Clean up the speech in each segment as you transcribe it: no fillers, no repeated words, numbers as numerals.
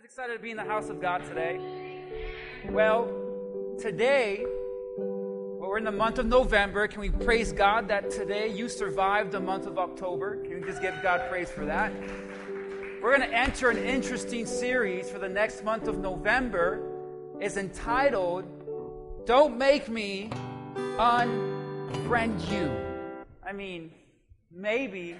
guys excited to be in the house of God today? Well, today, we're in the month of November. Can we praise God that today you survived the month of October? Can we just give God praise for that? We're going to enter an interesting series for the next month of November. It's entitled, Don't Make Me Unfriend You. I mean, maybe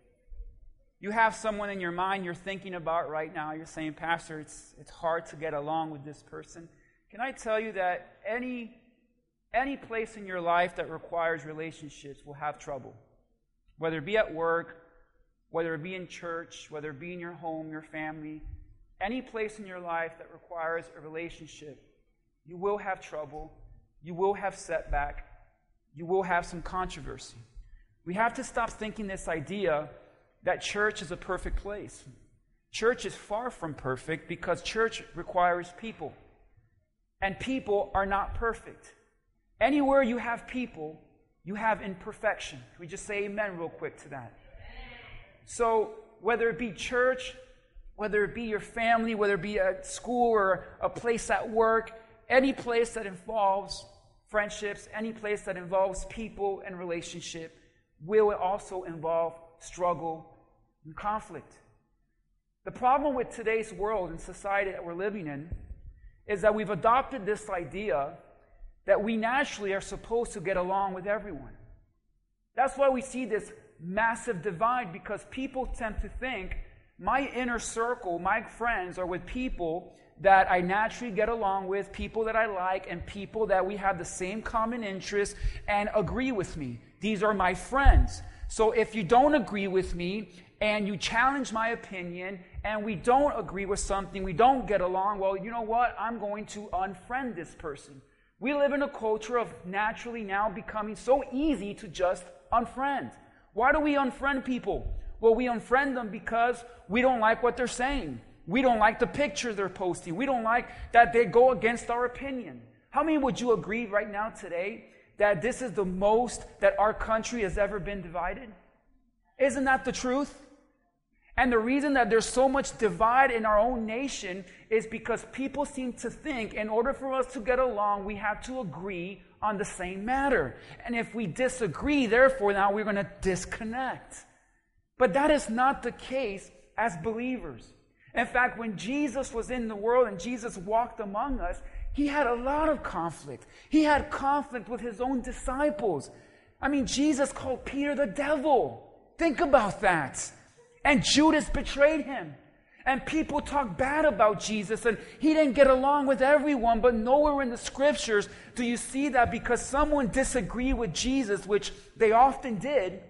you have someone in your mind you're thinking about right now. You're saying, Pastor, it's hard to get along with this person. Can I tell you that any place in your life that requires relationships will have trouble? Whether it be at work, whether it be in church, whether it be in your home, your family, any place in your life that requires a relationship, you will have trouble, you will have setback, you will have some controversy. We have to stop thinking this idea that church is a perfect place. Church is far from perfect because church requires people. And people are not perfect. Anywhere you have people, you have imperfection. Can we just say amen real quick to that? So whether it be church, whether it be your family, whether it be at school or a place at work, any place that involves friendships, any place that involves people and relationship will also involve struggle and conflict. The problem with today's world and society that we're living in is that we've adopted this idea that we naturally are supposed to get along with everyone. That's why we see this massive divide, because people tend to think my inner circle, my friends, are with people that I naturally get along with, people that I like, and people that we have the same common interests and agree with me. These are my friends. So if you don't agree with me and you challenge my opinion and we don't agree with something, we don't get along, well, you know what? I'm going to unfriend this person. We live in a culture of naturally now becoming so easy to just unfriend. Why do we unfriend people? Well, we unfriend them because we don't like what they're saying. We don't like the pictures they're posting. We don't like that they go against our opinion. How many would you agree right now today that this is the most that our country has ever been divided? Isn't that the truth? And the reason that there's so much divide in our own nation is because people seem to think in order for us to get along, we have to agree on the same matter. And if we disagree, therefore, now we're going to disconnect. But that is not the case as believers. In fact, when Jesus was in the world and Jesus walked among us, he had a lot of conflict. He had conflict with his own disciples. I mean, Jesus called Peter the devil. Think about that. And Judas betrayed him. And people talk bad about Jesus, and he didn't get along with everyone, but nowhere in the scriptures do you see that because someone disagreed with Jesus, which they often did,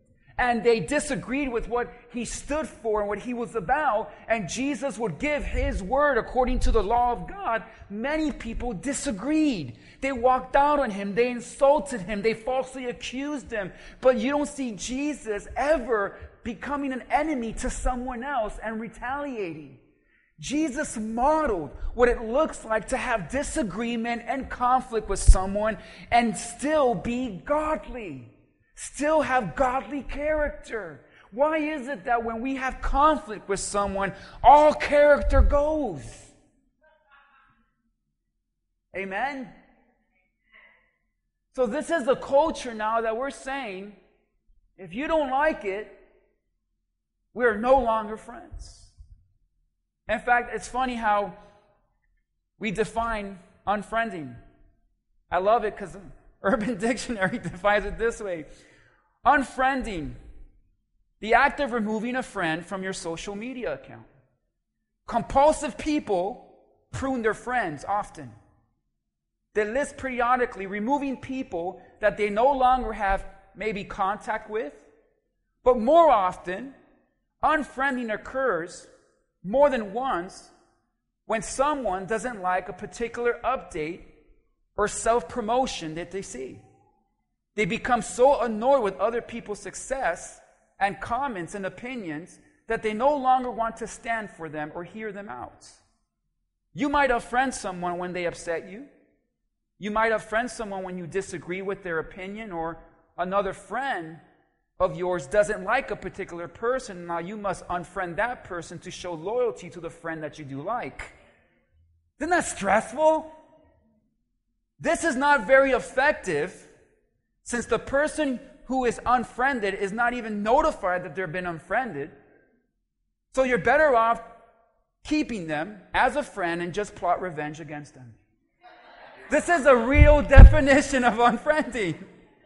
and they disagreed with what he stood for and what he was about, and Jesus would give his word according to the law of God. Many people disagreed. They walked out on him. They insulted him. They falsely accused him. But you don't see Jesus ever becoming an enemy to someone else and retaliating. Jesus modeled what it looks like to have disagreement and conflict with someone and still be godly. Still have godly character. Why is it that when we have conflict with someone, all character goes? Amen? So this is the culture now that we're saying, if you don't like it, we're no longer friends. In fact, it's funny how we define unfriending. I love it because Urban Dictionary defines it this way. Unfriending, the act of removing a friend from your social media account. Compulsive people prune their friends often. They list periodically removing people that they no longer have maybe contact with. But more often, unfriending occurs more than once when someone doesn't like a particular update or self-promotion that they see. They become so annoyed with other people's success and comments and opinions that they no longer want to stand for them or hear them out. You might unfriend someone when they upset you. You might unfriend someone when you disagree with their opinion, or another friend of yours doesn't like a particular person, now you must unfriend that person to show loyalty to the friend that you do like. Isn't that stressful? This is not very effective, since the person who is unfriended is not even notified that they've been unfriended. So you're better off keeping them as a friend and just plot revenge against them. This is a real definition of unfriending.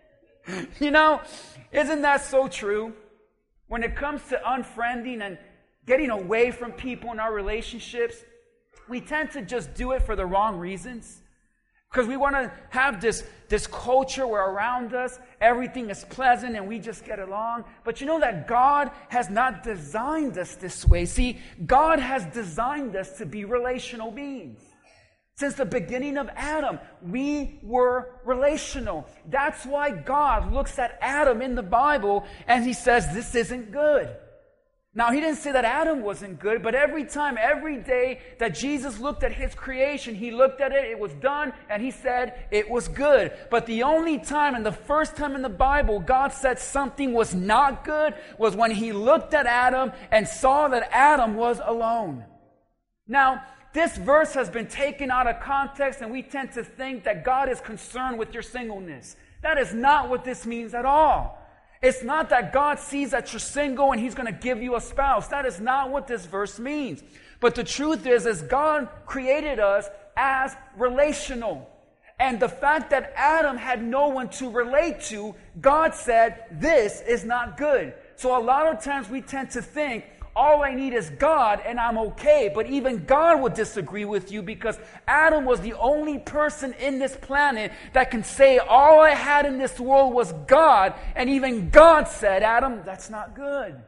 You know, isn't that so true? When it comes to unfriending and getting away from people in our relationships, we tend to just do it for the wrong reasons. Because we want to have this culture where around us everything is pleasant and we just get along. But you know that God has not designed us this way. See, God has designed us to be relational beings. Since the beginning of Adam, we were relational. That's why God looks at Adam in the Bible and he says, this isn't good. Now, he didn't say that Adam wasn't good, but every day that Jesus looked at his creation, he looked at it, it was done, and he said it was good. But the only time and the first time in the Bible God said something was not good was when he looked at Adam and saw that Adam was alone. Now, this verse has been taken out of context, and we tend to think that God is concerned with your singleness. That is not what this means at all. It's not that God sees that you're single and he's going to give you a spouse. That is not what this verse means. But the truth is God created us as relational. And the fact that Adam had no one to relate to, God said, this is not good. So a lot of times we tend to think, all I need is God and I'm okay. But even God would disagree with you, because Adam was the only person in this planet that can say all I had in this world was God. And even God said, Adam, that's not good.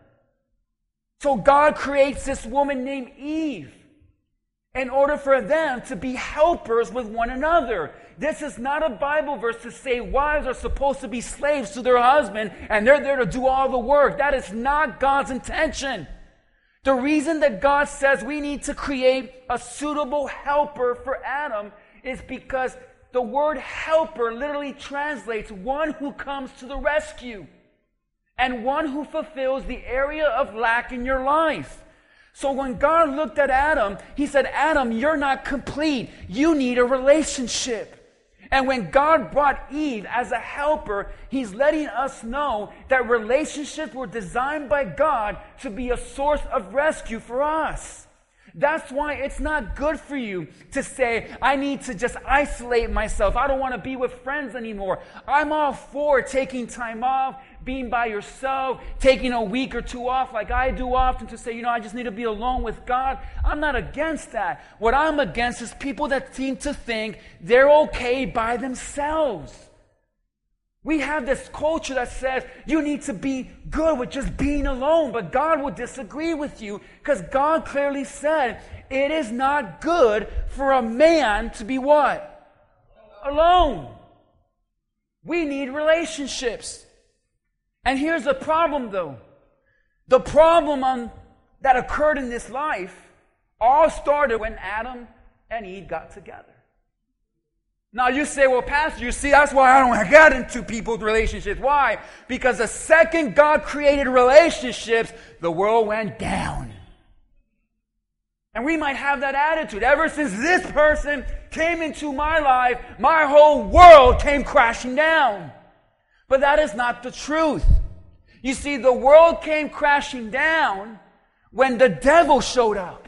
So God creates this woman named Eve in order for them to be helpers with one another. This is not a Bible verse to say wives are supposed to be slaves to their husband and they're there to do all the work. That is not God's intention. The reason that God says we need to create a suitable helper for Adam is because the word helper literally translates one who comes to the rescue and one who fulfills the area of lack in your life. So when God looked at Adam, he said, Adam, you're not complete. You need a relationship. And when God brought Eve as a helper, he's letting us know that relationships were designed by God to be a source of rescue for us. That's why it's not good for you to say, I need to just isolate myself. I don't want to be with friends anymore. I'm all for taking time off, being by yourself, taking a week or two off like I do often to say, I just need to be alone with God. I'm not against that. What I'm against is people that seem to think they're okay by themselves. We have this culture that says you need to be good with just being alone, but God will disagree with you, because God clearly said it is not good for a man to be what? Alone. We need relationships. And here's the problem though. The problem that occurred in this life all started when Adam and Eve got together. Now you say, well, Pastor, you see, that's why I don't get into people's relationships. Why? Because the second God created relationships, the world went down. And we might have that attitude. Ever since this person came into my life, my whole world came crashing down. But that is not the truth. You see, the world came crashing down when the devil showed up.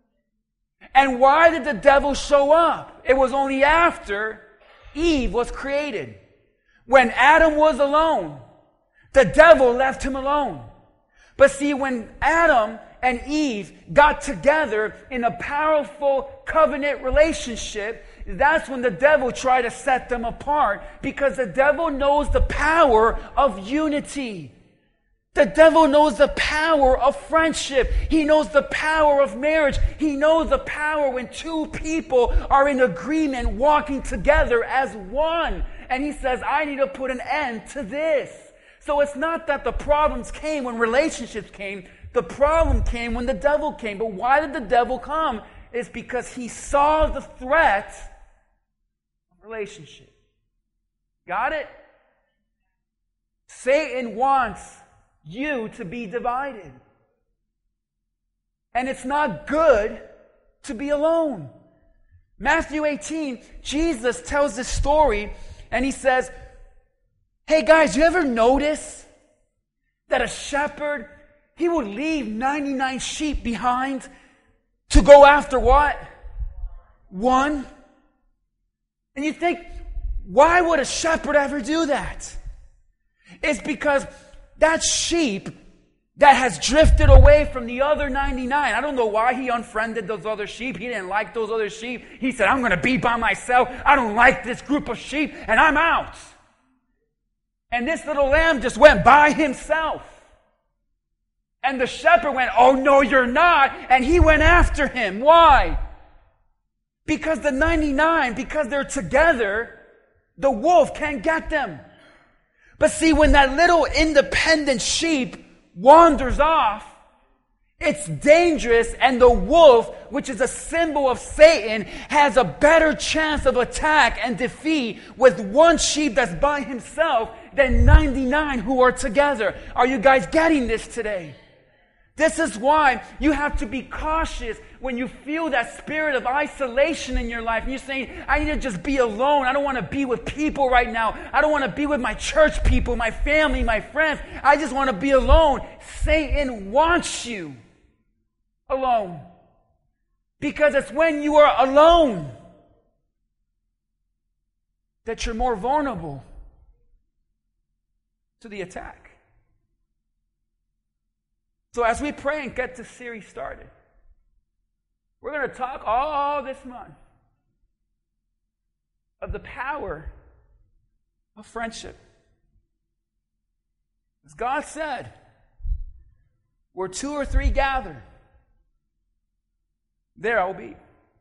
And why did the devil show up? It was only after Eve was created. When Adam was alone, the devil left him alone. But see, when Adam and Eve got together in a powerful covenant relationship, that's when the devil tried to set them apart, because the devil knows the power of unity. The devil knows the power of friendship. He knows the power of marriage. He knows the power when two people are in agreement, walking together as one. And he says, I need to put an end to this. So it's not that the problems came when relationships came. The problem came when the devil came. But why did the devil come? It's because he saw the threat of relationship. Got it? Satan wants you to be divided. And it's not good to be alone. Matthew 18, Jesus tells this story and he says, hey guys, you ever notice that a shepherd, he would leave 99 sheep behind to go after what? One. And you think, why would a shepherd ever do that? It's because that sheep that has drifted away from the other 99. I don't know why he unfriended those other sheep. He didn't like those other sheep. He said, I'm going to be by myself. I don't like this group of sheep, and I'm out. And this little lamb just went by himself. And the shepherd went, oh, no, you're not. And he went after him. Why? Because the 99, because they're together, the wolf can't get them. But see, when that little independent sheep wanders off, it's dangerous, and the wolf, which is a symbol of Satan, has a better chance of attack and defeat with one sheep that's by himself than 99 who are together. Are you guys getting this today? This is why you have to be cautious when you feel that spirit of isolation in your life. And you're saying, I need to just be alone. I don't want to be with people right now. I don't want to be with my church people, my family, my friends. I just want to be alone. Satan wants you alone. Because it's when you are alone that you're more vulnerable to the attack. So as we pray and get this series started, we're going to talk all this month of the power of friendship. As God said, where 2 or 3 gather, there I will be.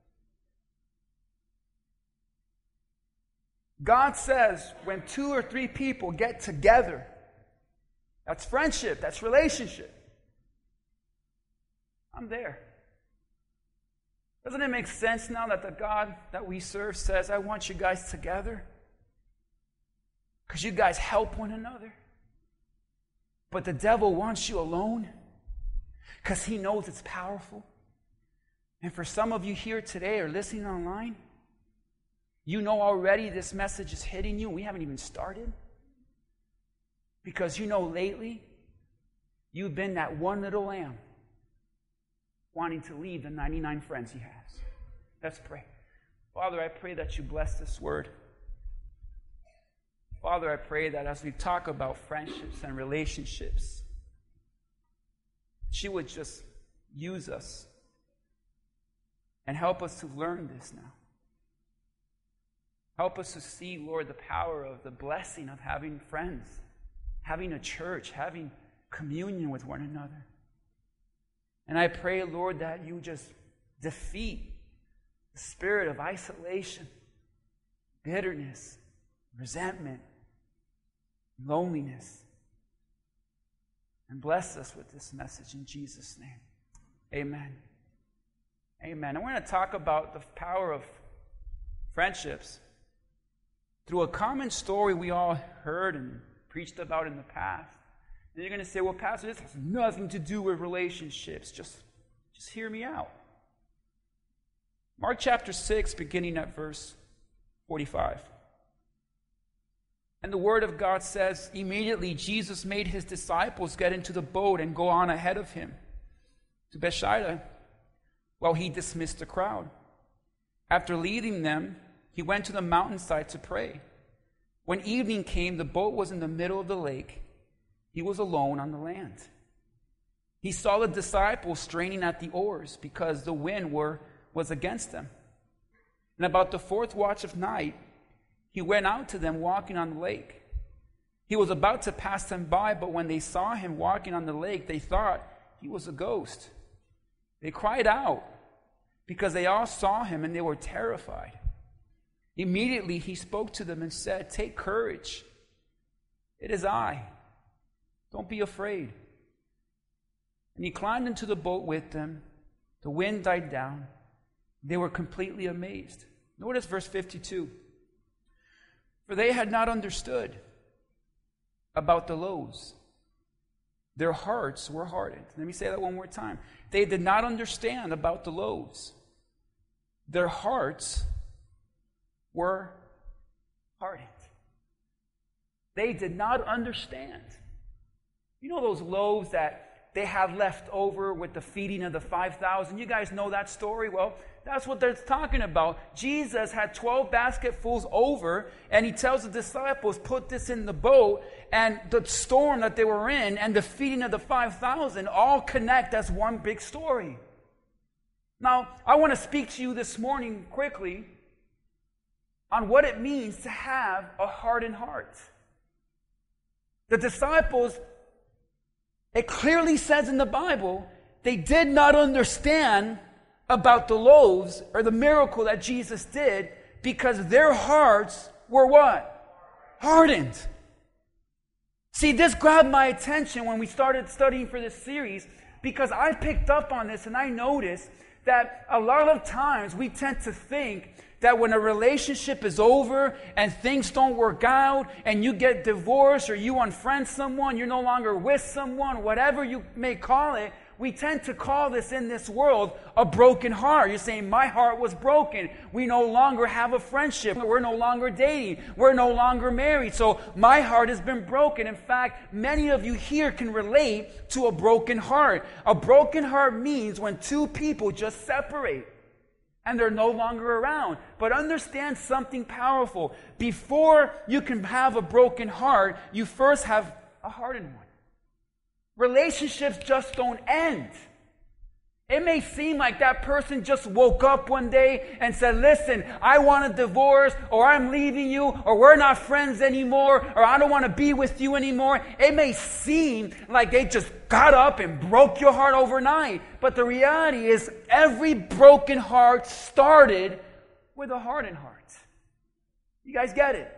God says when 2 or 3 people get together, that's friendship, that's relationship. I'm there. Doesn't it make sense now that the God that we serve says, I want you guys together? Because you guys help one another. But the devil wants you alone because he knows it's powerful. And for some of you here today or listening online, you know already this message is hitting you. We haven't even started. Because you know lately, you've been that one little lamb wanting to leave the 99 friends he has. Let's pray. Father, I pray that you bless this word. Father, I pray that as we talk about friendships and relationships, you would just use us and help us to learn this now. Help us to see, Lord, the power of the blessing of having friends, having a church, having communion with one another. And I pray, Lord, that you just defeat the spirit of isolation, bitterness, resentment, loneliness. And bless us with this message in Jesus' name. Amen. Amen. And we're going to talk about the power of friendships through a common story we all heard and preached about in the past. And you're going to say, well, Pastor, this has nothing to do with relationships. Just hear me out. Mark chapter 6, beginning at verse 45. And the word of God says, immediately Jesus made his disciples get into the boat and go on ahead of him to Bethsaida while he dismissed the crowd. After leaving them, he went to the mountainside to pray. When evening came, the boat was in the middle of the lake. He was alone on the land. He saw the disciples straining at the oars because the wind was against them. And about the 4th watch of night, he went out to them walking on the lake. He was about to pass them by, but when they saw him walking on the lake, they thought he was a ghost. They cried out because they all saw him and they were terrified. Immediately he spoke to them and said, "Take courage. It is I. Don't be afraid." And he climbed into the boat with them. The wind died down. They were completely amazed. Notice verse 52. For they had not understood about the loaves, Their hearts were hardened. Let me say that one more time. They did not understand about the loaves. Their hearts were hardened. They did not understand. You know those loaves that they have left over with the feeding of the 5,000? You guys know that story? Well, that's what they're talking about. Jesus had 12 basketfuls over, and he tells the disciples, put this in the boat, and the storm that they were in and the feeding of the 5,000 all connect as one big story. Now, I want to speak to you this morning quickly on what it means to have a hardened heart. The disciples, it clearly says in the Bible, they did not understand about the loaves or the miracle that Jesus did because their hearts were what? Hardened. See, this grabbed my attention when we started studying for this series because I picked up on this and I noticed that a lot of times we tend to think that when a relationship is over and things don't work out and you get divorced or you unfriend someone, you're no longer with someone, whatever you may call it, we tend to call this in this world a broken heart. You're saying, my heart was broken. We no longer have a friendship. We're no longer dating. We're no longer married. So my heart has been broken. In fact, many of you here can relate to a broken heart. A broken heart means when two people just separate and they're no longer around. But understand something powerful. Before you can have a broken heart, you first have a hardened one. Relationships just don't end. It may seem like that person just woke up one day and said, listen, I want a divorce, or I'm leaving you, or we're not friends anymore, or I don't want to be with you anymore. It may seem like they just got up and broke your heart overnight. But the reality is every broken heart started with a hardened heart. You guys get it?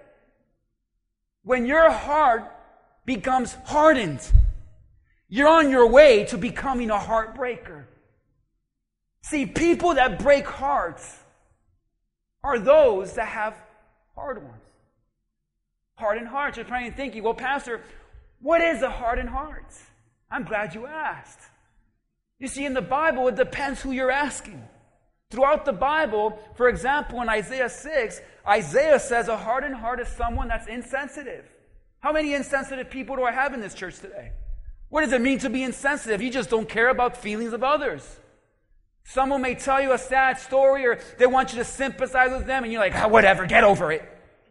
When your heart becomes hardened, you're on your way to becoming a heartbreaker. See, people that break hearts are those that have hard ones. Hardened hearts. You're probably thinking, well, Pastor, what is a hardened heart? I'm glad you asked. You see, in the Bible, it depends who you're asking. Throughout the Bible, for example, in Isaiah 6, Isaiah says a hardened heart is someone that's insensitive. How many insensitive people do I have in this church today? What does it mean to be insensitive? You just don't care about feelings of others. Someone may tell you a sad story or they want you to sympathize with them and you're like, whatever, get over it.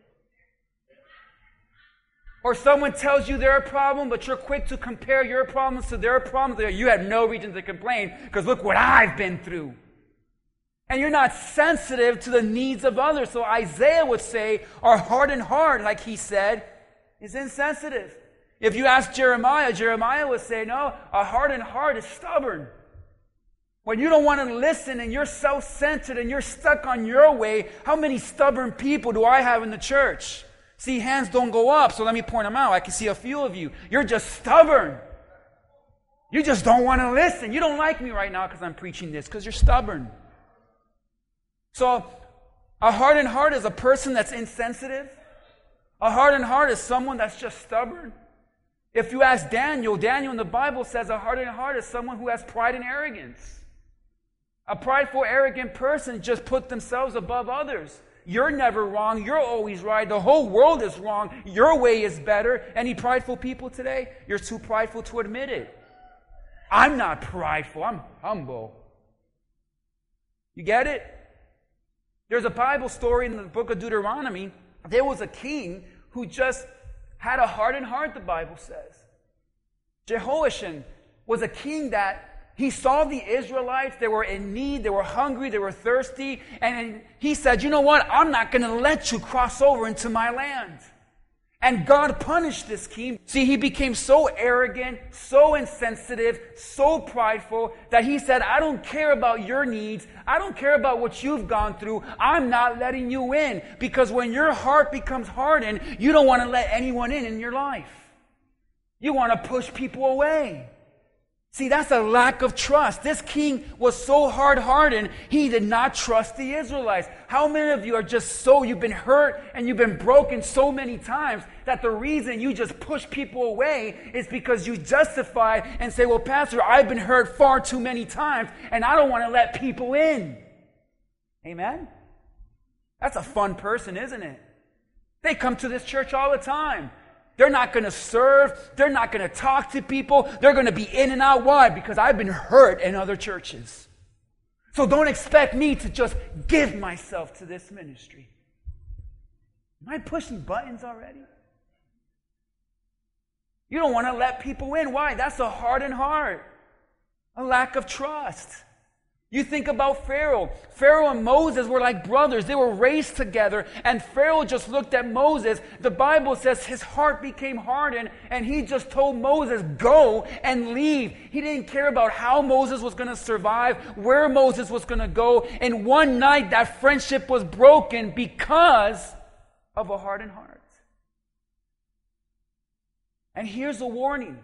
Or someone tells you they're a problem, but you're quick to compare your problems to their problems. You have no reason to complain because look what I've been through. And you're not sensitive to the needs of others. So Isaiah would say our hardened heart, like he said, is insensitive. If you ask Jeremiah, Jeremiah would say, no, a hardened heart is stubborn. When you don't want to listen and you're self-centered and you're stuck on your way, how many stubborn people do I have in the church? See, hands don't go up, so let me point them out. I can see a few of you. You're just stubborn. You just don't want to listen. You don't like me right now because I'm preaching this, because you're stubborn. So, a hardened heart is a person that's insensitive. A hardened heart is someone that's just stubborn. If you ask Daniel in the Bible says a hardened heart is someone who has pride and arrogance. A prideful, arrogant person just put themselves above others. You're never wrong. You're always right. The whole world is wrong. Your way is better. Any prideful people today? You're too prideful to admit it. I'm not prideful. I'm humble. You get it? There's a Bible story in the book of Deuteronomy. There was a king who just had a hardened heart, the Bible says. Jehoiakim was a king that he saw the Israelites, they were in need, they were hungry, they were thirsty, and he said, you know what, I'm not going to let you cross over into my land. And God punished this king. See, he became so arrogant, so insensitive, so prideful, that he said, I don't care about your needs. I don't care about what you've gone through. I'm not letting you in. Because when your heart becomes hardened, you don't want to let anyone in your life. You want to push people away. See, that's a lack of trust. This king was so hard-hearted, he did not trust the Israelites. How many of you are just you've been hurt and you've been broken so many times that the reason you just push people away is because you justify and say, well, Pastor, I've been hurt far too many times and I don't want to let people in. Amen? That's a fun person, isn't it? They come to this church all the time. They're not going to serve. They're not going to talk to people. They're going to be in and out. Why? Because I've been hurt in other churches. So don't expect me to just give myself to this ministry. Am I pushing buttons already? You don't want to let people in. Why? That's a hardened heart. A lack of trust. You think about Pharaoh. Pharaoh and Moses were like brothers. They were raised together. And Pharaoh just looked at Moses. The Bible says his heart became hardened. And he just told Moses, go and leave. He didn't care about how Moses was going to survive, where Moses was going to go. And one night that friendship was broken because of a hardened heart. And here's a warning.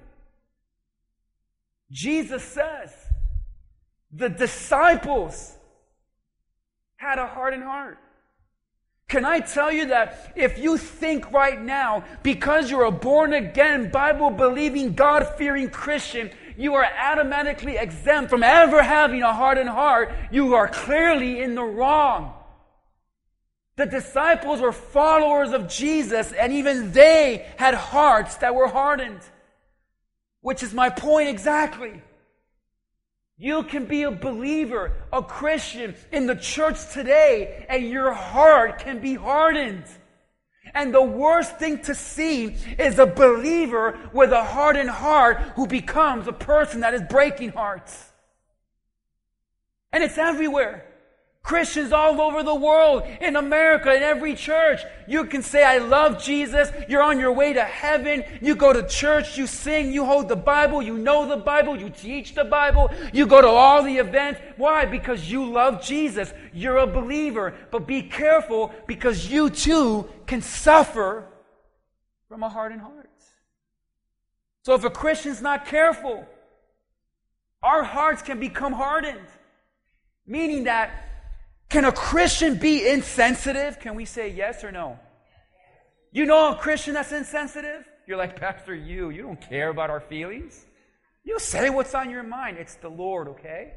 Jesus says, the disciples had a hardened heart. Can I tell you that if you think right now, because you're a born-again, Bible-believing, God-fearing Christian, you are automatically exempt from ever having a hardened heart, you are clearly in the wrong. The disciples were followers of Jesus, and even they had hearts that were hardened. Which is my point exactly. You can be a believer, a Christian in the church today, and your heart can be hardened. And the worst thing to see is a believer with a hardened heart who becomes a person that is breaking hearts. And it's everywhere. Christians all over the world, in America, in every church. You can say, I love Jesus. You're on your way to heaven. You go to church, you sing, you hold the Bible, you know the Bible, you teach the Bible, you go to all the events. Why? Because you love Jesus. You're a believer. But be careful, because you too can suffer from a hardened heart. So if a Christian's not careful, our hearts can become hardened. Meaning that, can a Christian be insensitive? Can we say yes or no? You know a Christian that's insensitive? You're like, Pastor, you don't care about our feelings. You say what's on your mind. It's the Lord, okay?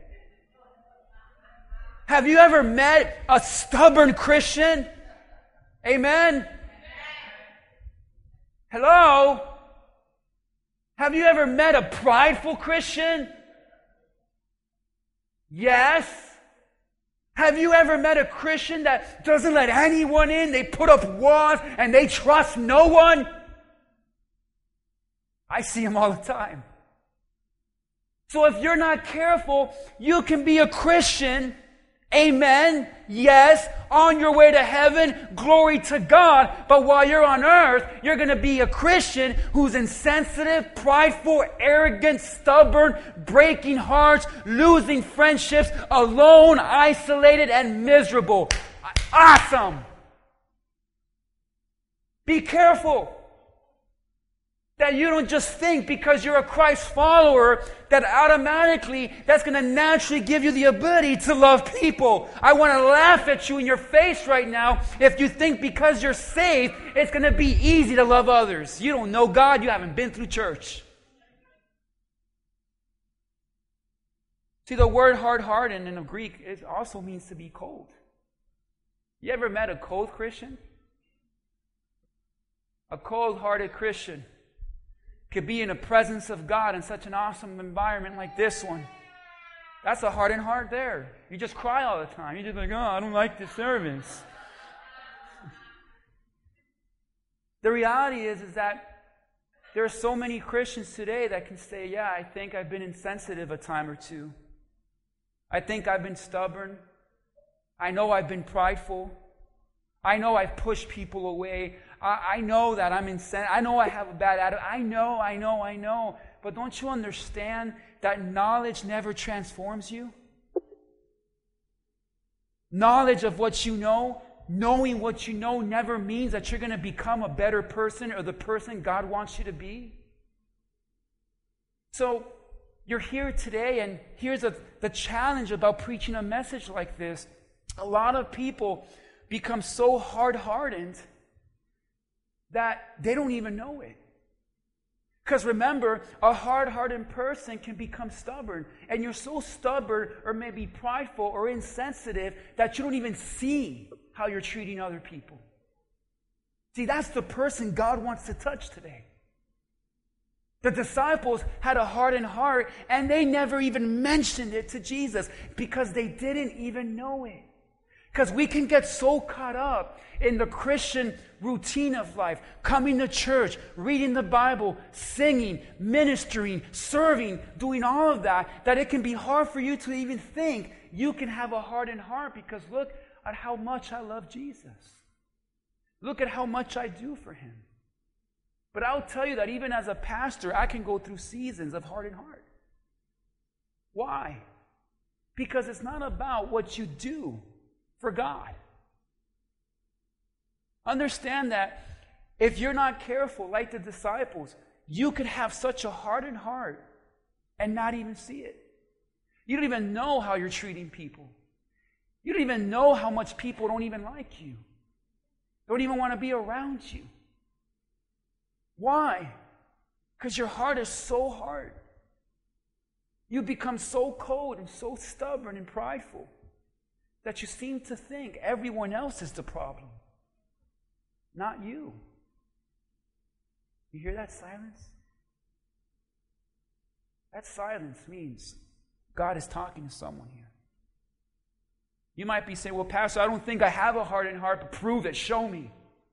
Have you ever met a stubborn Christian? Amen? Hello? Have you ever met a prideful Christian? Yes. Have you ever met a Christian that doesn't let anyone in? They put up walls and they trust no one? I see them all the time. So if you're not careful, you can be a Christian, amen, yes, on your way to heaven, glory to God, but while you're on earth, you're going to be a Christian who's insensitive, prideful, arrogant, stubborn, breaking hearts, losing friendships, alone, isolated, and miserable. Awesome! Be careful that you don't just think because you're a Christ follower that automatically that's going to naturally give you the ability to love people. I want to laugh at you in your face right now if you think because you're saved it's going to be easy to love others. You don't know God. You haven't been through church. See, the word hard-hearted in the Greek, it also means to be cold. You ever met a cold Christian? A cold-hearted Christian could be in the presence of God in such an awesome environment like this one. That's a hardened heart there. You just cry all the time. You're just like, oh, I don't like this service. The reality is that there are so many Christians today that can say, yeah, I think I've been insensitive a time or two. I think I've been stubborn. I know I've been prideful. I know I've pushed people away. I know that I'm insensitive. I know I have a bad attitude. I know. But don't you understand that knowledge never transforms you? Knowledge of what you know, knowing what you know never means that you're going to become a better person or the person God wants you to be. So, you're here today, and here's the challenge about preaching a message like this. A lot of people become so hard-hardened that they don't even know it. Because remember, a hard-hardened person can become stubborn. And you're so stubborn or maybe prideful or insensitive that you don't even see how you're treating other people. See, that's the person God wants to touch today. The disciples had a hardened heart, and they never even mentioned it to Jesus because they didn't even know it. Because we can get so caught up in the Christian routine of life, coming to church, reading the Bible, singing, ministering, serving, doing all of that, that it can be hard for you to even think you can have a hardened heart because look at how much I love Jesus. Look at how much I do for Him. But I'll tell you that even as a pastor, I can go through seasons of hardened heart. Why? Because it's not about what you do for God. Understand that if you're not careful, like the disciples, you could have such a hardened heart and not even see it. You don't even know how you're treating people. You don't even know how much people don't even like you. Don't even want to be around you. Why? Because your heart is so hard. You become so cold and so stubborn and prideful that you seem to think everyone else is the problem, not you. You hear that silence? That silence means God is talking to someone here. You might be saying, well, Pastor, I don't think I have a hardened heart, but prove it, show me.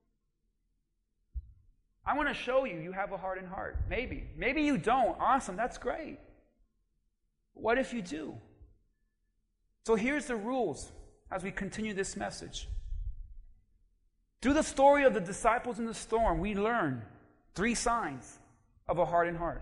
I want to show you have a hardened heart. Maybe. Maybe you don't. Awesome, that's great. What if you do? So here's the rules as we continue this message. Through the story of the disciples in the storm, we learn 3 signs of a hardened heart.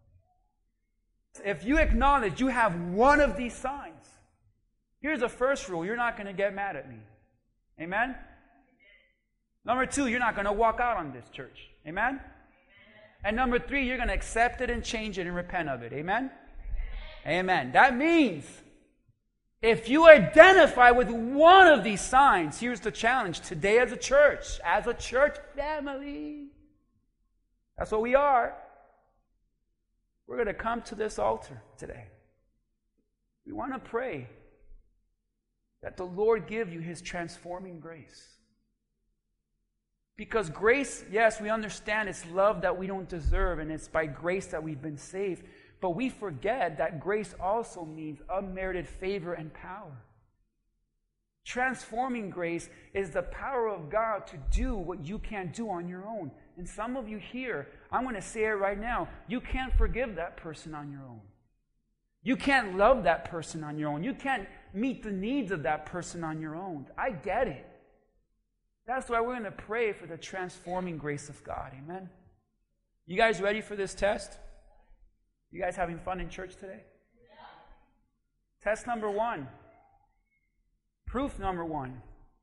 If you acknowledge you have one of these signs, here's the first rule: you're not going to get mad at me. Amen? Number 2, you're not going to walk out on this, church. Amen? And number 3, you're going to accept it and change it and repent of it. Amen? Amen. That means if you identify with one of these signs, here's the challenge today as a church family. That's what we are. We're going to come to this altar today. We want to pray that the Lord give you His transforming grace. Because grace, yes, we understand it's love that we don't deserve, and it's by grace that we've been saved. But we forget that grace also means unmerited favor and power. Transforming grace is the power of God to do what you can't do on your own. And some of you here, I'm going to say it right now, you can't forgive that person on your own. You can't love that person on your own. You can't meet the needs of that person on your own. I get it. That's why we're going to pray for the transforming grace of God. Amen? You guys ready for this test? You guys having fun in church today? Yeah. Test number 1. Proof number 1.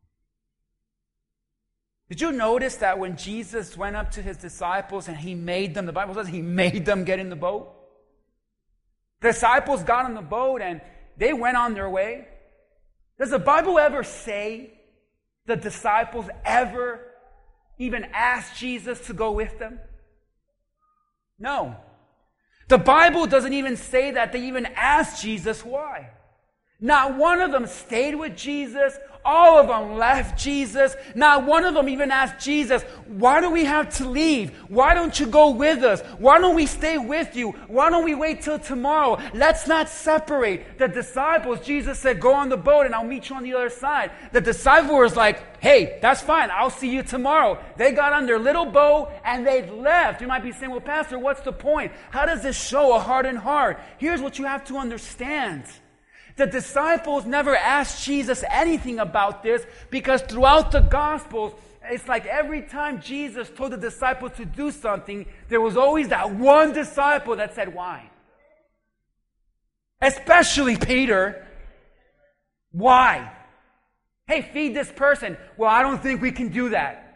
Did you notice that when Jesus went up to His disciples and He made them, the Bible says He made them get in the boat? The disciples got on the boat and they went on their way. Does the Bible ever say the disciples ever even asked Jesus to go with them? No. The Bible doesn't even say that they even asked Jesus why. Not one of them stayed with Jesus. All of them left Jesus. Not one of them even asked Jesus, why do we have to leave? Why don't you go with us? Why don't we stay with you? Why don't we wait till tomorrow? Let's not separate. The disciples, Jesus said, go on the boat and I'll meet you on the other side. The disciple was like, hey, that's fine. I'll see you tomorrow. They got on their little boat and they left. You might be saying, well, Pastor, what's the point? How does this show a hardened heart? Here's what you have to understand. The disciples never asked Jesus anything about this because throughout the Gospels, it's like every time Jesus told the disciples to do something, there was always that one disciple that said, why? Especially Peter. Why? Hey, feed this person. Well, I don't think we can do that.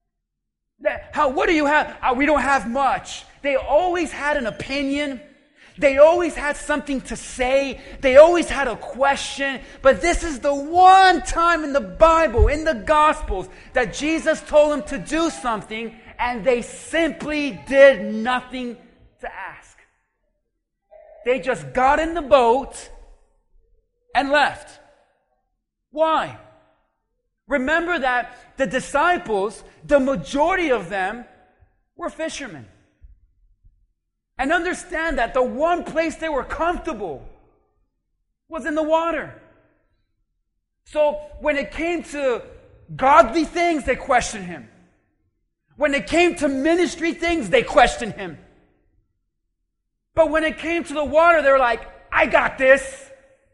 What do you have? We don't have much. They always had an opinion. They always had something to say. They always had a question. But this is the one time in the Bible, in the Gospels, that Jesus told them to do something, and they simply did nothing to ask. They just got in the boat and left. Why? Remember that the disciples, the majority of them, were fishermen. And understand that the one place they were comfortable was in the water. So when it came to godly things, they questioned him. When it came to ministry things, they questioned him. But when it came to the water, they were like, I got this.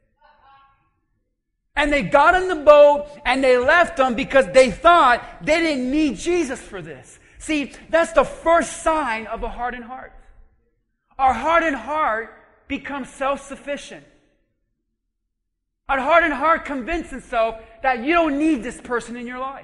And they got in the boat and they left them because they thought they didn't need Jesus for this. See, that's the first sign of a hardened heart. Our hardened heart becomes self-sufficient. Our hardened heart convinces itself that you don't need this person in your life.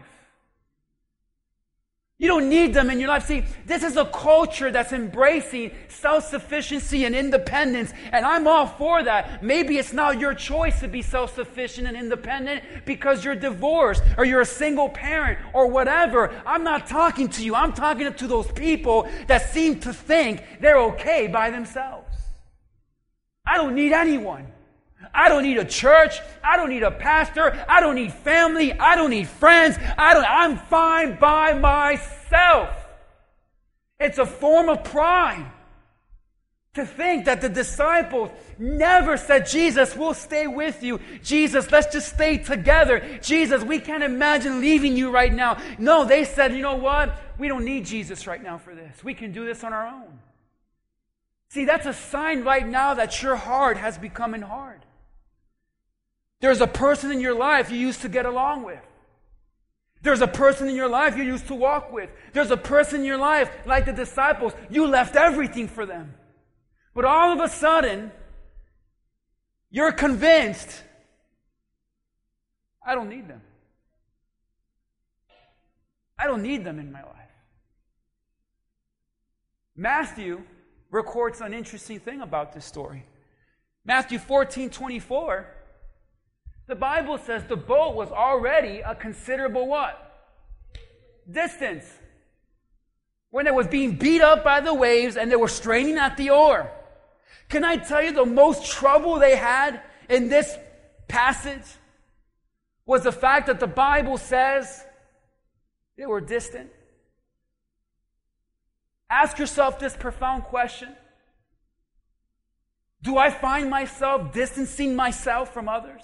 You don't need them in your life. See, this is a culture that's embracing self-sufficiency and independence, and I'm all for that. Maybe it's not your choice to be self-sufficient and independent because you're divorced or you're a single parent or whatever. I'm not talking to you. I'm talking to those people that seem to think they're okay by themselves. I don't need anyone. I don't need a church. I don't need a pastor. I don't need family. I don't need friends. I'm fine by myself. It's a form of pride to think that the disciples never said, Jesus, we'll stay with you. Jesus, let's just stay together. Jesus, we can't imagine leaving you right now. No, they said, you know what? We don't need Jesus right now for this. We can do this on our own. See, that's a sign right now that your heart has become hard. There's a person in your life you used to get along with. There's a person in your life you used to walk with. There's a person in your life, like the disciples, you left everything for them. But all of a sudden, you're convinced, I don't need them. I don't need them in my life. Matthew records an interesting thing about this story. Matthew 14:24. The Bible says the boat was already a considerable what? Distance. When it was being beat up by the waves and they were straining at the oar. Can I tell you the most trouble they had in this passage was the fact that the Bible says they were distant? Ask yourself this profound question. Do I find myself distancing myself from others?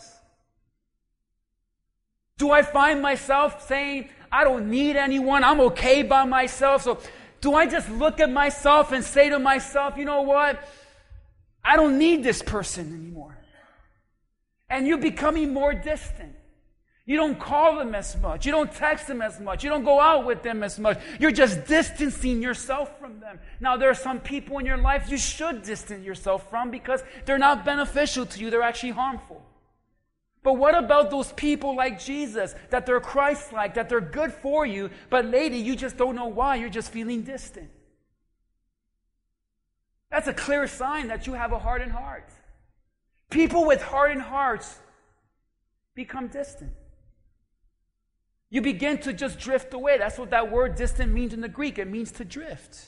Do I find myself saying, I don't need anyone, I'm okay by myself? So do I just look at myself and say to myself, you know what? I don't need this person anymore. And you're becoming more distant. You don't call them as much. You don't text them as much. You don't go out with them as much. You're just distancing yourself from them. Now, there are some people in your life you should distance yourself from because they're not beneficial to you. They're actually harmful. But what about those people like Jesus, that they're Christ-like, that they're good for you, but lately you just don't know why, you're just feeling distant? That's a clear sign that you have a hardened heart. People with hardened hearts become distant. You begin to just drift away. That's what that word distant means in the Greek. It means to drift.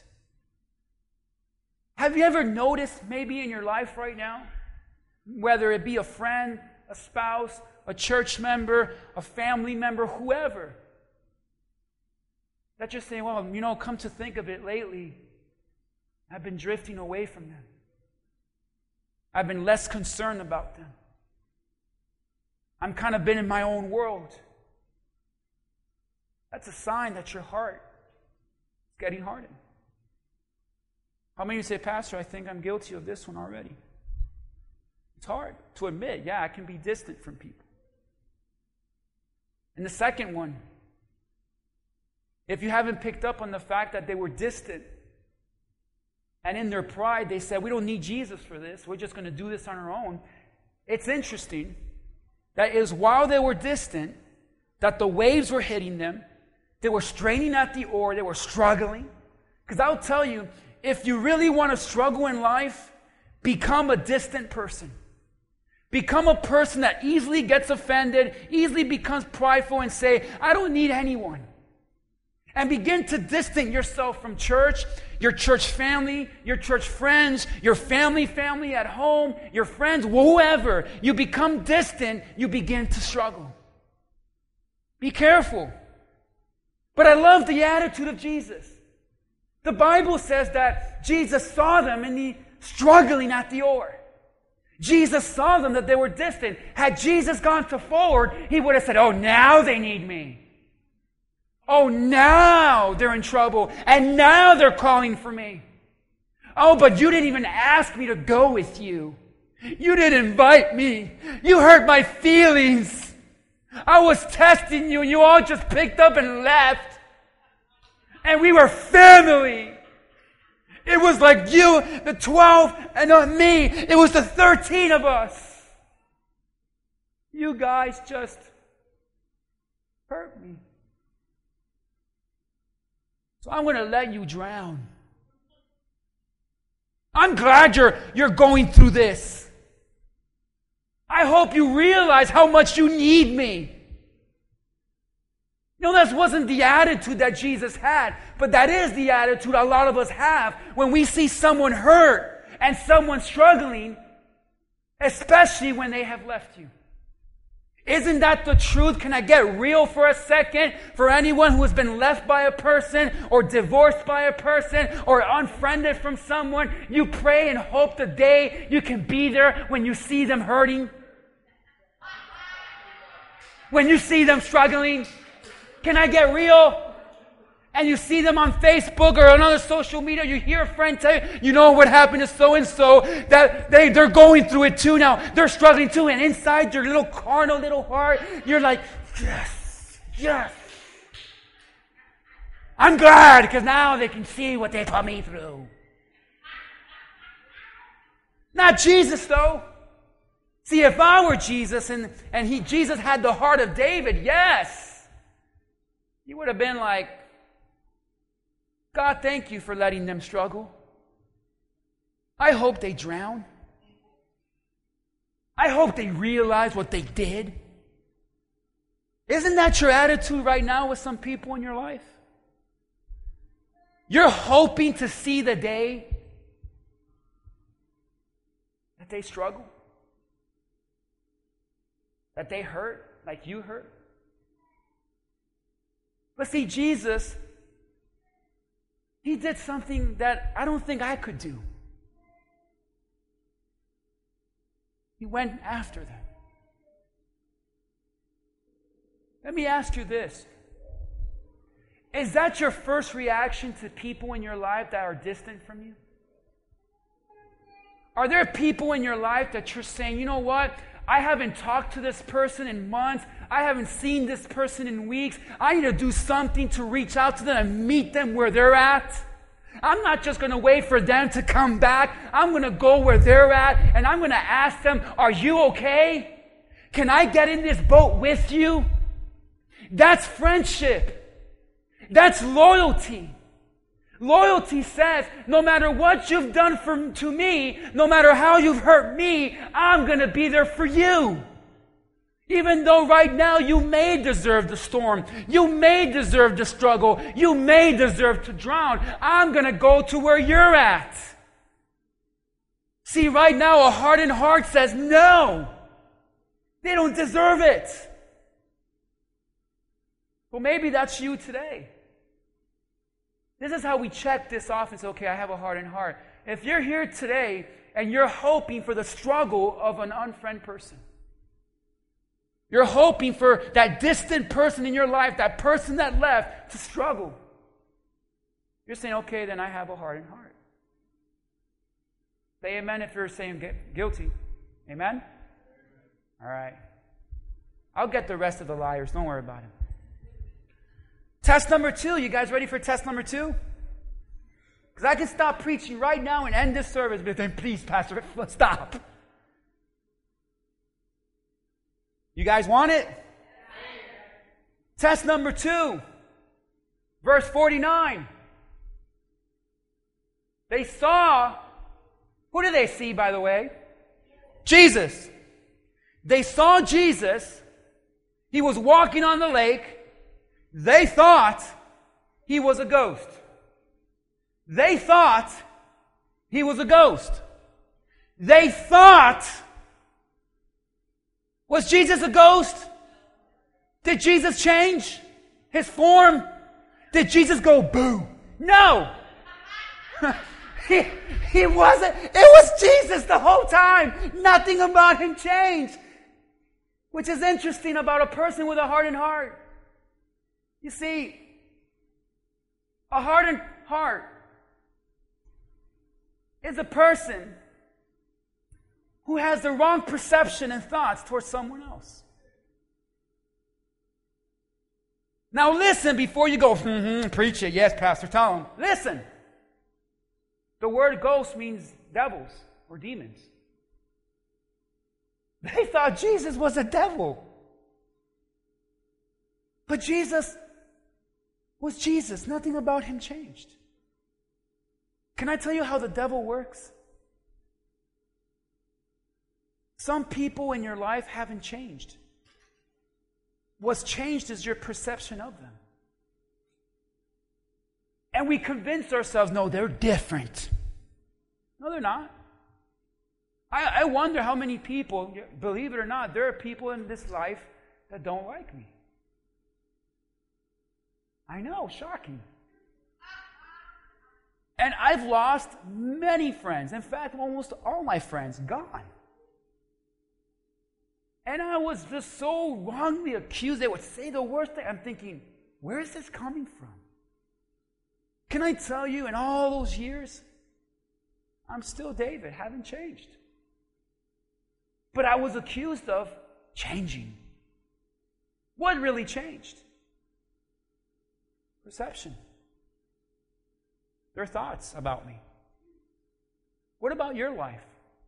Have you ever noticed maybe in your life right now, whether it be a friend, a spouse, a church member, a family member, whoever, that you're saying, well, you know, come to think of it lately, I've been drifting away from them. I've been less concerned about them. I'm kind of been in my own world. That's a sign that your heart is getting hardened. How many of you say, Pastor, I think I'm guilty of this one already? It's hard to admit, yeah, I can be distant from people. And the second one, if you haven't picked up on the fact that they were distant, and in their pride they said, we don't need Jesus for this, we're just going to do this on our own. It's interesting that is while they were distant, that the waves were hitting them, they were straining at the oar, they were struggling. Because I'll tell you, if you really want to struggle in life, become a distant person. Become a person that easily gets offended, easily becomes prideful and say, I don't need anyone. And begin to distance yourself from church, your church family, your church friends, your family at home, your friends, whoever. You become distant, you begin to struggle. Be careful. But I love the attitude of Jesus. The Bible says that Jesus saw them and he struggling at the oar. Jesus saw them that they were distant. Had Jesus gone forward, he would have said, oh, now they need me. Oh, now they're in trouble. And now they're calling for me. Oh, but you didn't even ask me to go with you. You didn't invite me. You hurt my feelings. I was testing you and you all just picked up and left. And we were family. It was like you, the 12, and not me. It was the 13 of us. You guys just hurt me. So I'm going to let you drown. I'm glad you're going through this. I hope you realize how much you need me. No, that wasn't the attitude that Jesus had, but that is the attitude a lot of us have when we see someone hurt and someone struggling, especially when they have left you. Isn't that the truth? Can I get real for a second? For anyone who has been left by a person or divorced by a person or unfriended from someone, you pray and hope the day you can be there when you see them hurting. When you see them struggling. Can I get real? And you see them on Facebook or on other social media, you hear a friend tell you, you know what happened to so-and-so, that they're going through it too now. They're struggling too. And inside your little carnal little heart, you're like, yes, yes. I'm glad because now they can see what they put me through. Not Jesus though. See, if I were Jesus and Jesus had the heart of David, yes. He would have been like, God, thank you for letting them struggle. I hope they drown. I hope they realize what they did. Isn't that your attitude right now with some people in your life? You're hoping to see the day that they struggle, that they hurt like you hurt. But see, Jesus, he did something that I don't think I could do. He went after them. Let me ask you this. Is that your first reaction to people in your life that are distant from you? Are there people in your life that you're saying, you know what? I haven't talked to this person in months. I haven't seen this person in weeks. I need to do something to reach out to them and meet them where they're at. I'm not just going to wait for them to come back. I'm going to go where they're at and I'm going to ask them, are you okay? Can I get in this boat with you? That's friendship. That's loyalty. Loyalty says, no matter what you've done to me, no matter how you've hurt me, I'm going to be there for you. Even though right now you may deserve the storm, you may deserve the struggle, you may deserve to drown, I'm going to go to where you're at. See, right now a hardened heart says, no, they don't deserve it. Well, maybe that's you today. This is how we check this off and say, okay, I have a hardened heart. If you're here today and you're hoping for the struggle of an unfriend person, you're hoping for that distant person in your life, that person that left, to struggle. You're saying, okay, then I have a hardened heart. Say amen if you're saying guilty. Amen? All right. I'll get the rest of the liars. Don't worry about it. Test number 2. You guys ready for test number 2? Because I can stop preaching right now and end this service, but then please, Pastor, stop. You guys want it? Test number 2. Verse 49. They saw Who did they see, by the way? Jesus. They saw Jesus. He was walking on the lake. They thought he was a ghost. They thought he was a ghost. They thought, was Jesus a ghost? Did Jesus change his form? Did Jesus go boo? No. He wasn't. It was Jesus the whole time. Nothing about him changed. Which is interesting about a person with a hardened heart. You see, a hardened heart is a person who has the wrong perception and thoughts towards someone else. Now listen before you go, preach it. Yes, Pastor, tell them. Listen. The word ghost means devils or demons. They thought Jesus was a devil. But Jesus was Jesus. Nothing about him changed. Can I tell you how the devil works? Some people in your life haven't changed. What's changed is your perception of them. And we convince ourselves, no, they're different. No, they're not. I wonder how many people, believe it or not, there are people in this life that don't like me. I know, shocking. And I've lost many friends. In fact, almost all my friends gone. And I was just so wrongly accused. They would say the worst thing. I'm thinking, where is this coming from? Can I tell you, in all those years, I'm still David, haven't changed. But I was accused of changing. What really changed? Perception. Their thoughts about me. What about your life?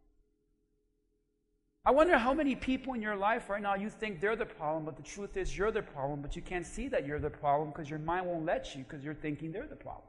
I wonder how many people in your life right now you think they're the problem, but the truth is you're the problem, but you can't see that you're the problem because your mind won't let you because you're thinking they're the problem.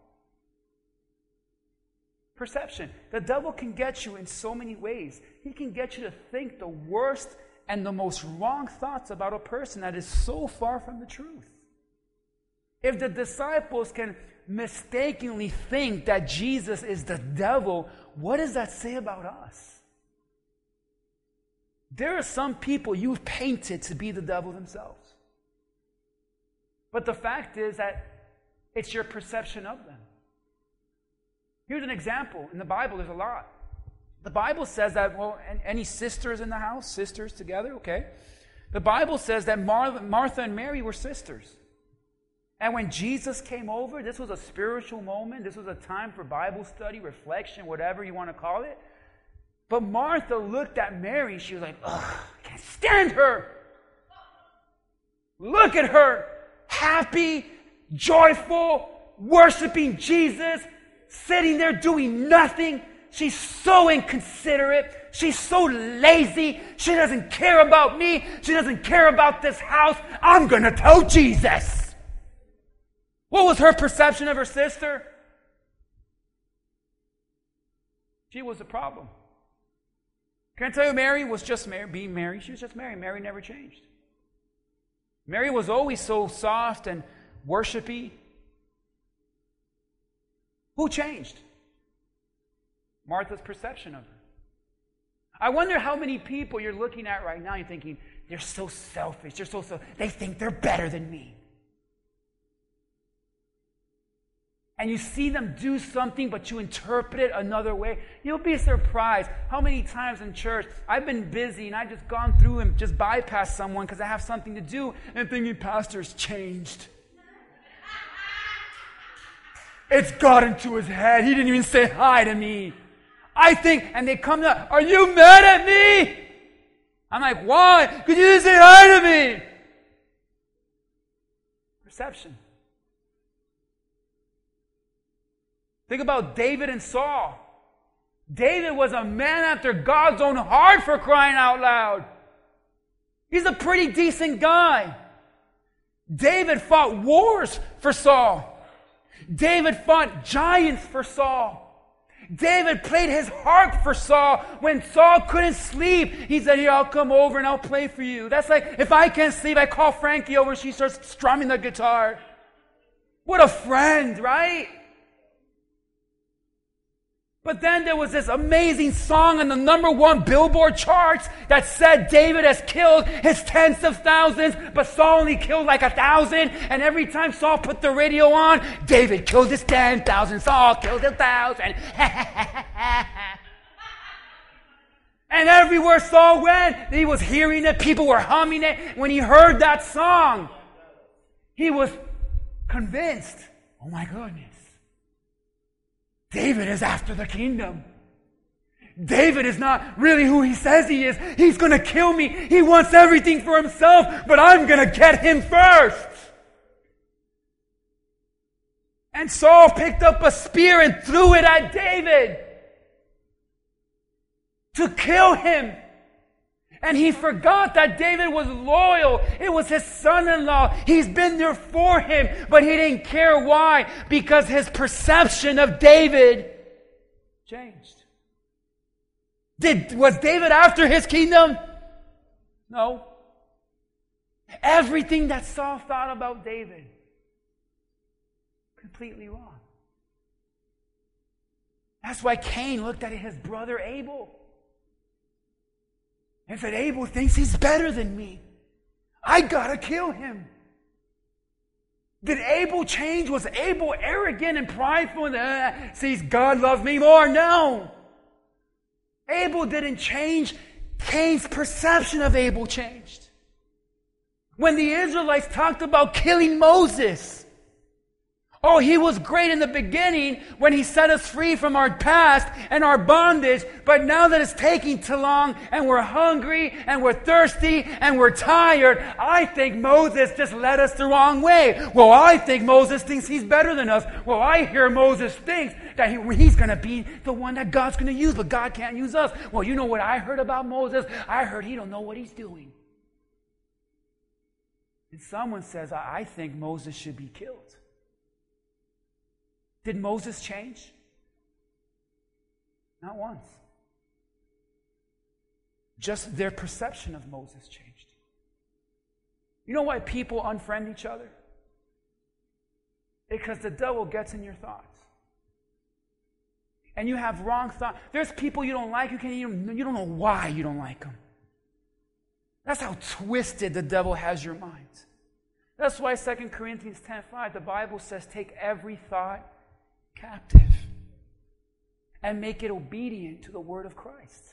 Perception. The devil can get you in so many ways. He can get you to think the worst and the most wrong thoughts about a person that is so far from the truth. If the disciples can mistakenly think that Jesus is the devil, what does that say about us? There are some people you've painted to be the devil themselves. But the fact is that it's your perception of them. Here's an example. In the Bible, there's a lot. The Bible says that, well, any sisters in the house? Sisters together? Okay. The Bible says that Martha and Mary were sisters. And when Jesus came over, this was a spiritual moment. This was a time for Bible study, reflection, whatever you want to call it. But Martha looked at Mary. She was like, ugh, I can't stand her. Look at her. Happy, joyful, worshiping Jesus, sitting there doing nothing. She's so inconsiderate. She's so lazy. She doesn't care about me. She doesn't care about this house. I'm going to tell Jesus. What was her perception of her sister? She was the problem. Can I tell you, Mary was just being Mary. She was just Mary. Mary never changed. Mary was always so soft and worshipy. Who changed? Martha's perception of her. I wonder how many people you're looking at right now, you're thinking, they're so selfish, they think they're better than me. And you see them do something, but you interpret it another way. You'll be surprised how many times in church I've been busy and I've just gone through and just bypassed someone because I have something to do and thinking, Pastor's changed. It's got into his head. He didn't even say hi to me. I think, and they come to, are you mad at me? I'm like, why? Because you didn't say hi to me. Perception. Think about David and Saul. David was a man after God's own heart, for crying out loud. He's a pretty decent guy. David fought wars for Saul. David fought giants for Saul. David played his harp for Saul when Saul couldn't sleep. He said, here, I'll come over and I'll play for you. That's like, if I can't sleep, I call Frankie over and she starts strumming the guitar. What a friend, right? But then there was this amazing song on the #1 Billboard charts that said David has killed his tens of thousands, but Saul only killed like 1,000. And every time Saul put the radio on, David killed his 10,000, Saul killed 1,000. And everywhere Saul went, he was hearing it, people were humming it. When he heard that song, he was convinced, oh my goodness, David is after the kingdom. David is not really who he says he is. He's going to kill me. He wants everything for himself, but I'm going to get him first. And Saul picked up a spear and threw it at David to kill him. And he forgot that David was loyal. It was his son-in-law. He's been there for him, but he didn't care. Why? Because his perception of David changed. Was David after his kingdom? No. Everything that Saul thought about David, completely wrong. That's why Cain looked at his brother Abel and said, Abel thinks he's better than me. I gotta kill him. Did Abel change? Was Abel arrogant and prideful and sees God loves me more? No. Abel didn't change. Cain's perception of Abel changed. When the Israelites talked about killing Moses, oh, he was great in the beginning when he set us free from our past and our bondage. But now that it's taking too long and we're hungry and we're thirsty and we're tired, I think Moses just led us the wrong way. Well, I think Moses thinks he's better than us. Well, I hear Moses thinks that he's going to be the one that God's going to use, but God can't use us. Well, you know what I heard about Moses? I heard he don't know what he's doing. And someone says, I think Moses should be killed. Did Moses change? Not once. Just their perception of Moses changed. You know why people unfriend each other? Because the devil gets in your thoughts. And you have wrong thoughts. There's people you don't like, you don't know why you don't like them. That's how twisted the devil has your mind. That's why 2 Corinthians 10:5, the Bible says, take every thought captive and make it obedient to the word of Christ.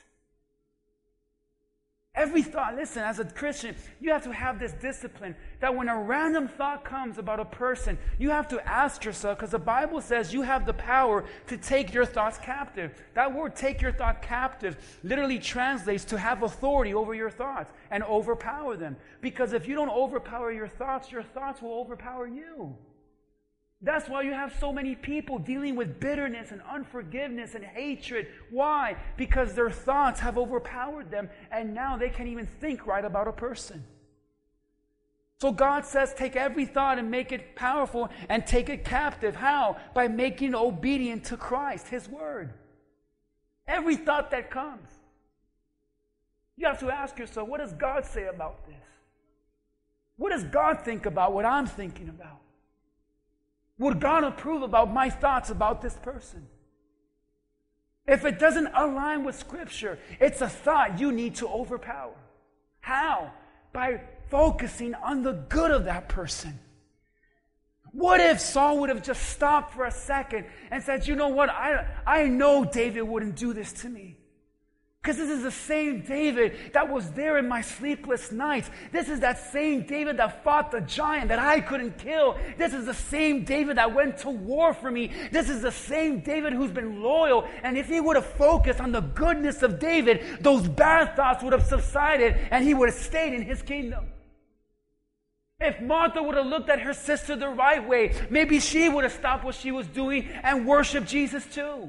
Every thought, listen, as a Christian, you have to have this discipline that when a random thought comes about a person, you have to ask yourself, because the Bible says you have the power to take your thoughts captive. That word, take your thought captive, literally translates to have authority over your thoughts and overpower them. Because if you don't overpower your thoughts will overpower you. That's why you have so many people dealing with bitterness and unforgiveness and hatred. Why? Because their thoughts have overpowered them, and now they can't even think right about a person. So God says, take every thought and make it powerful and take it captive. How? By making it obedient to Christ, His Word. Every thought that comes. You have to ask yourself, what does God say about this? What does God think about what I'm thinking about? Would God approve about my thoughts about this person? If it doesn't align with Scripture, it's a thought you need to overpower. How? By focusing on the good of that person. What if Saul would have just stopped for a second and said, you know what, I know David wouldn't do this to me. Because this is the same David that was there in my sleepless nights. This is that same David that fought the giant that I couldn't kill. This is the same David that went to war for me. This is the same David who's been loyal. And if he would have focused on the goodness of David, those bad thoughts would have subsided and he would have stayed in his kingdom. If Martha would have looked at her sister the right way, maybe she would have stopped what she was doing and worshiped Jesus too.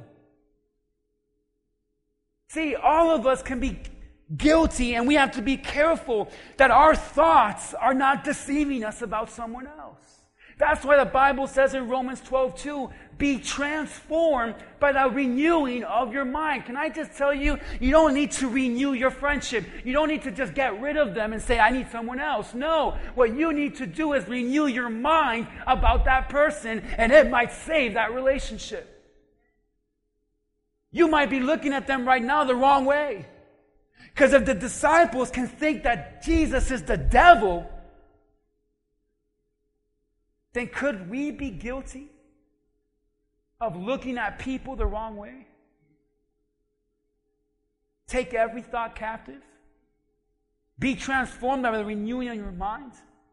See, all of us can be guilty, and we have to be careful that our thoughts are not deceiving us about someone else. That's why the Bible says in Romans 12:2, be transformed by the renewing of your mind. Can I just tell you, you don't need to renew your friendship. You don't need to just get rid of them and say, I need someone else. No, what you need to do is renew your mind about that person, and it might save that relationship. You might be looking at them right now the wrong way. Because if the disciples can think that Jesus is the devil, then could we be guilty of looking at people the wrong way? Take every thought captive. Be transformed by the renewing of your mind.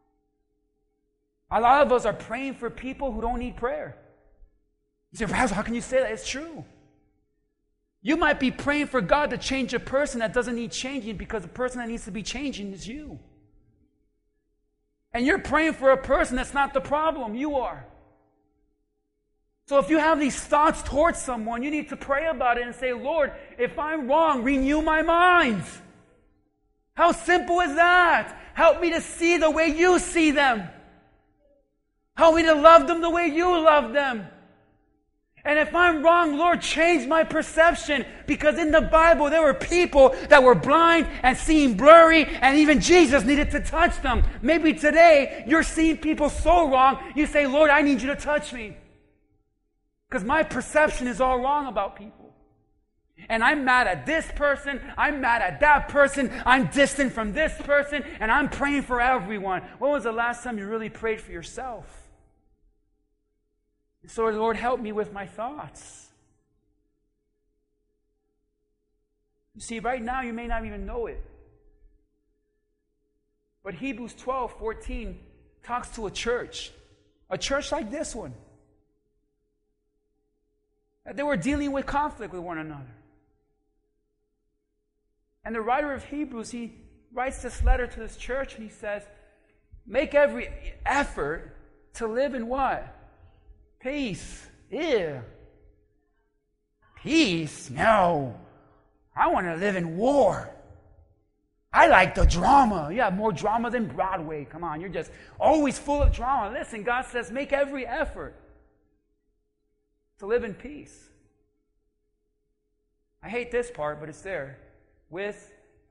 A lot of us are praying for people who don't need prayer. You say, Pastor, how can you say that? It's true. You might be praying for God to change a person that doesn't need changing, because the person that needs to be changing is you. And you're praying for a person that's not the problem. You are. So if you have these thoughts towards someone, you need to pray about it and say, Lord, if I'm wrong, renew my mind. How simple is that? Help me to see the way you see them. Help me to love them the way you love them. And if I'm wrong, Lord, change my perception. Because in the Bible, there were people that were blind and seeing blurry, and even Jesus needed to touch them. Maybe today, you're seeing people so wrong, you say, Lord, I need you to touch me. Because my perception is all wrong about people. And I'm mad at this person, I'm mad at that person, I'm distant from this person, and I'm praying for everyone. When was the last time you really prayed for yourself? So, Lord, help me with my thoughts. You see, right now you may not even know it. But Hebrews 12:14 talks to a church like this one. That they were dealing with conflict with one another. And the writer of Hebrews, he writes this letter to this church, and he says, make every effort to live in what? Peace. Ew. Peace? No. I want to live in war. I like the drama. You have more drama than Broadway. Come on, you're just always full of drama. Listen, God says make every effort to live in peace. I hate this part, but it's there. With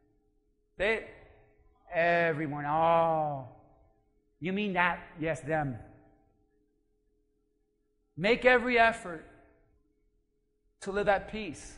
everyone. Oh, you mean that? Yes, them. Make every effort to live at peace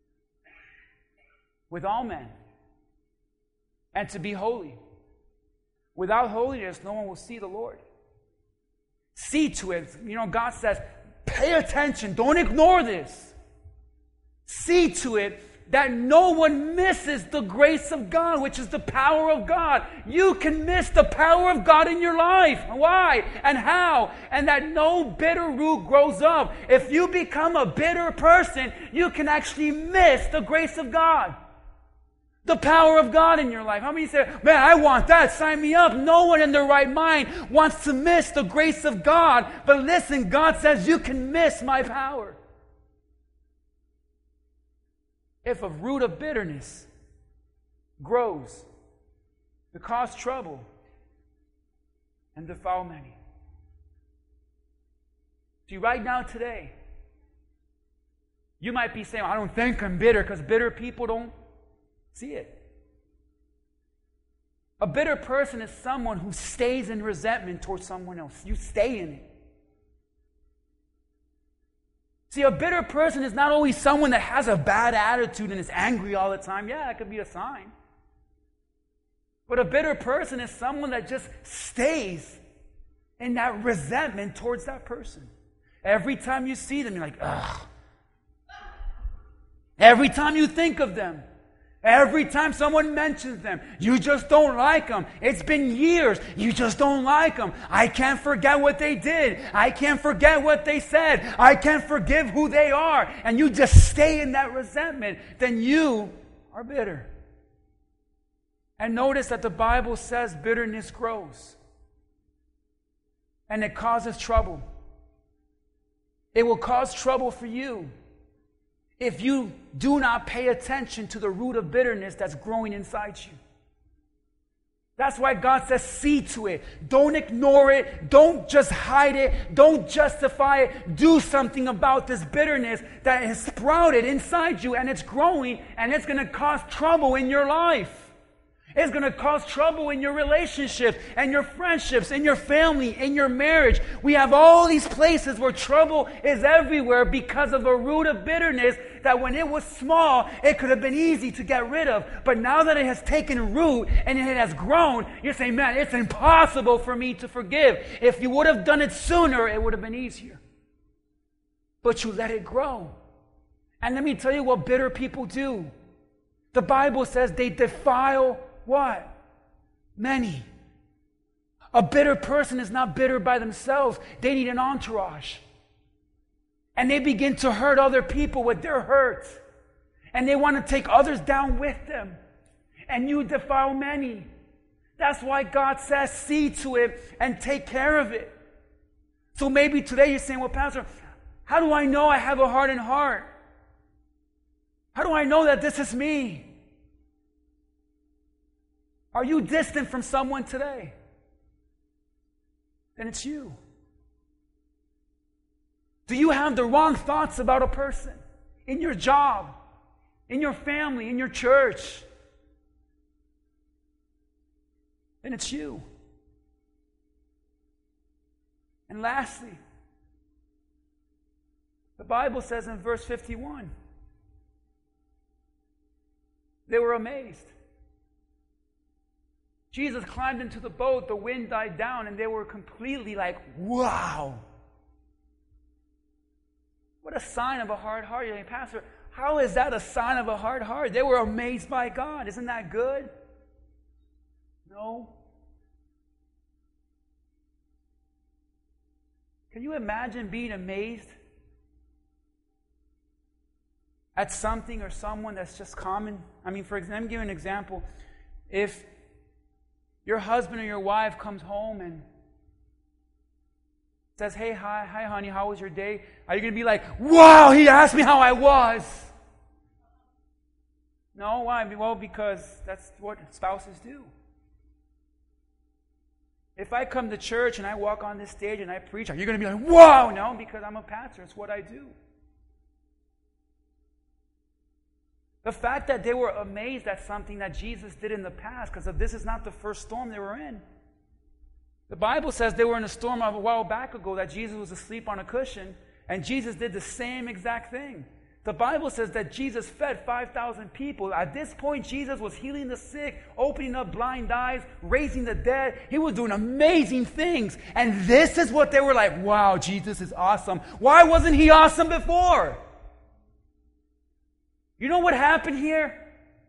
with all men and to be holy. Without holiness, no one will see the Lord. See to it. God says, pay attention. Don't ignore this. See to it that no one misses the grace of God, which is the power of God. You can miss the power of God in your life. Why and how? And that no bitter root grows up. If you become a bitter person, you can actually miss the grace of God. The power of God in your life. How many say, man, I want that, sign me up? No one in their right mind wants to miss the grace of God. But listen, God says you can miss my power. If a root of bitterness grows to cause trouble and defile many. See, right now today, you might be saying, I don't think I'm bitter, because bitter people don't see it. A bitter person is someone who stays in resentment towards someone else. You stay in it. See, a bitter person is not always someone that has a bad attitude and is angry all the time. Yeah, that could be a sign. But a bitter person is someone that just stays in that resentment towards that person. Every time you see them, you're like, ugh. Every time you think of them, every time someone mentions them, you just don't like them. It's been years. You just don't like them. I can't forget what they did. I can't forget what they said. I can't forgive who they are. And you just stay in that resentment. Then you are bitter. And notice that the Bible says bitterness grows. And it causes trouble. It will cause trouble for you if you do not pay attention to the root of bitterness that's growing inside you. That's why God says, see to it. Don't ignore it. Don't just hide it. Don't justify it. Do something about this bitterness that has sprouted inside you, and it's growing, and it's going to cause trouble in your life. It's going to cause trouble in your relationships and your friendships, in your family, in your marriage. We have all these places where trouble is everywhere because of a root of bitterness that when it was small, it could have been easy to get rid of. But now that it has taken root and it has grown, you're saying, man, it's impossible for me to forgive. If you would have done it sooner, it would have been easier. But you let it grow. And let me tell you what bitter people do. The Bible says they defile what? Many. A bitter person is not bitter by themselves. They need an entourage. And they begin to hurt other people with their hurt. And they want to take others down with them. And you defile many. That's why God says, see to it and take care of it. So maybe today you're saying, well, Pastor, how do I know I have a hardened heart? How do I know that this is me? Are you distant from someone today? Then it's you. Do you have the wrong thoughts about a person? In your job, in your family, in your church? Then it's you. And lastly, the Bible says in verse 51, they were amazed. Jesus climbed into the boat, the wind died down, and they were completely like, wow. What a sign of a hard heart. You're like, Pastor, how is that a sign of a hard heart? They were amazed by God. Isn't that good? No. Can you imagine being amazed at something or someone that's just common? I mean, for example, let me give you an example. If your husband or your wife comes home and says, hey, hi, honey, how was your day? Are you going to be like, wow, he asked me how I was? No, why? Well, because that's what spouses do. If I come to church and I walk on this stage and I preach, are you going to be like, wow? No, because I'm a pastor. It's what I do. The fact that they were amazed at something that Jesus did in the past, because this is not the first storm they were in. The Bible says they were in a storm a while back ago that Jesus was asleep on a cushion, and Jesus did the same exact thing. The Bible says that Jesus fed 5,000 people. At this point, Jesus was healing the sick, opening up blind eyes, raising the dead. He was doing amazing things. And this is what they were like, wow, Jesus is awesome. Why wasn't he awesome before? You know what happened here?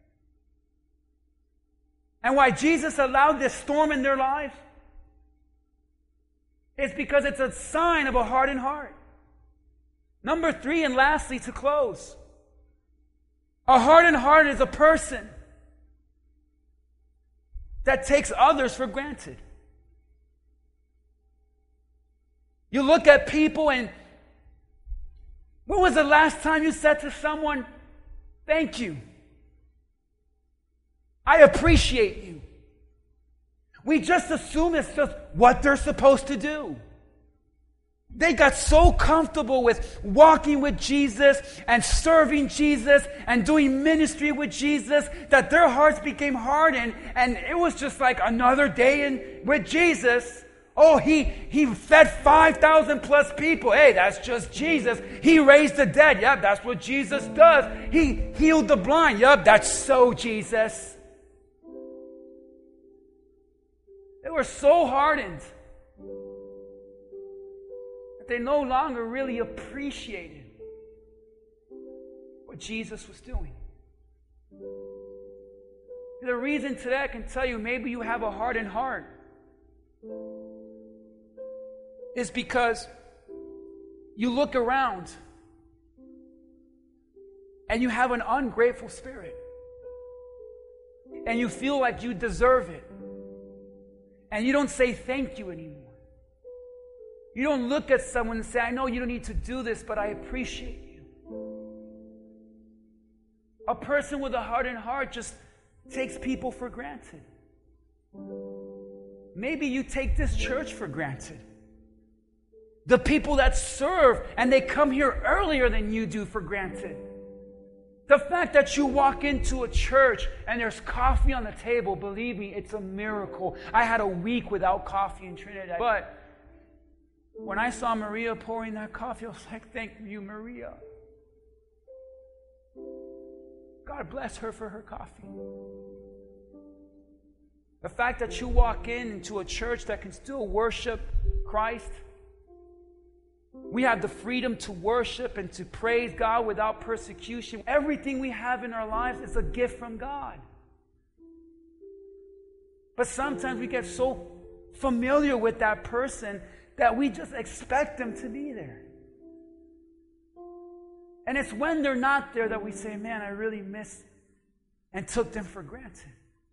And why Jesus allowed this storm in their lives? It's because it's a sign of a hardened heart. Number 3, and lastly, to close. A hardened heart is a person that takes others for granted. You look at people, and when was the last time you said to someone, thank you. I appreciate you. We just assume it's just what they're supposed to do. They got so comfortable with walking with Jesus and serving Jesus and doing ministry with Jesus that their hearts became hardened, and it was just like another day with Jesus. Oh, he fed 5,000 plus people. Hey, that's just Jesus. He raised the dead. Yep, that's what Jesus does. He healed the blind. Yep, that's so Jesus. They were so hardened that they no longer really appreciated what Jesus was doing. The reason today I can tell you maybe you have a hardened heart is because you look around and you have an ungrateful spirit and you feel like you deserve it, and you don't say thank you anymore. You don't look at someone and say, I know you don't need to do this, but I appreciate you. A person with a hardened heart just takes people for granted. Maybe you take this church for granted. The people that serve and they come here earlier than you do for granted. The fact that you walk into a church and there's coffee on the table, believe me, it's a miracle. I had a week without coffee in Trinidad. But when I saw Maria pouring that coffee, I was like, thank you, Maria. God bless her for her coffee. The fact that you walk into a church that can still worship Christ. We have the freedom to worship and to praise God without persecution. Everything we have in our lives is a gift from God. But sometimes we get so familiar with that person that we just expect them to be there. And it's when they're not there that we say, man, I really miss and took them for granted.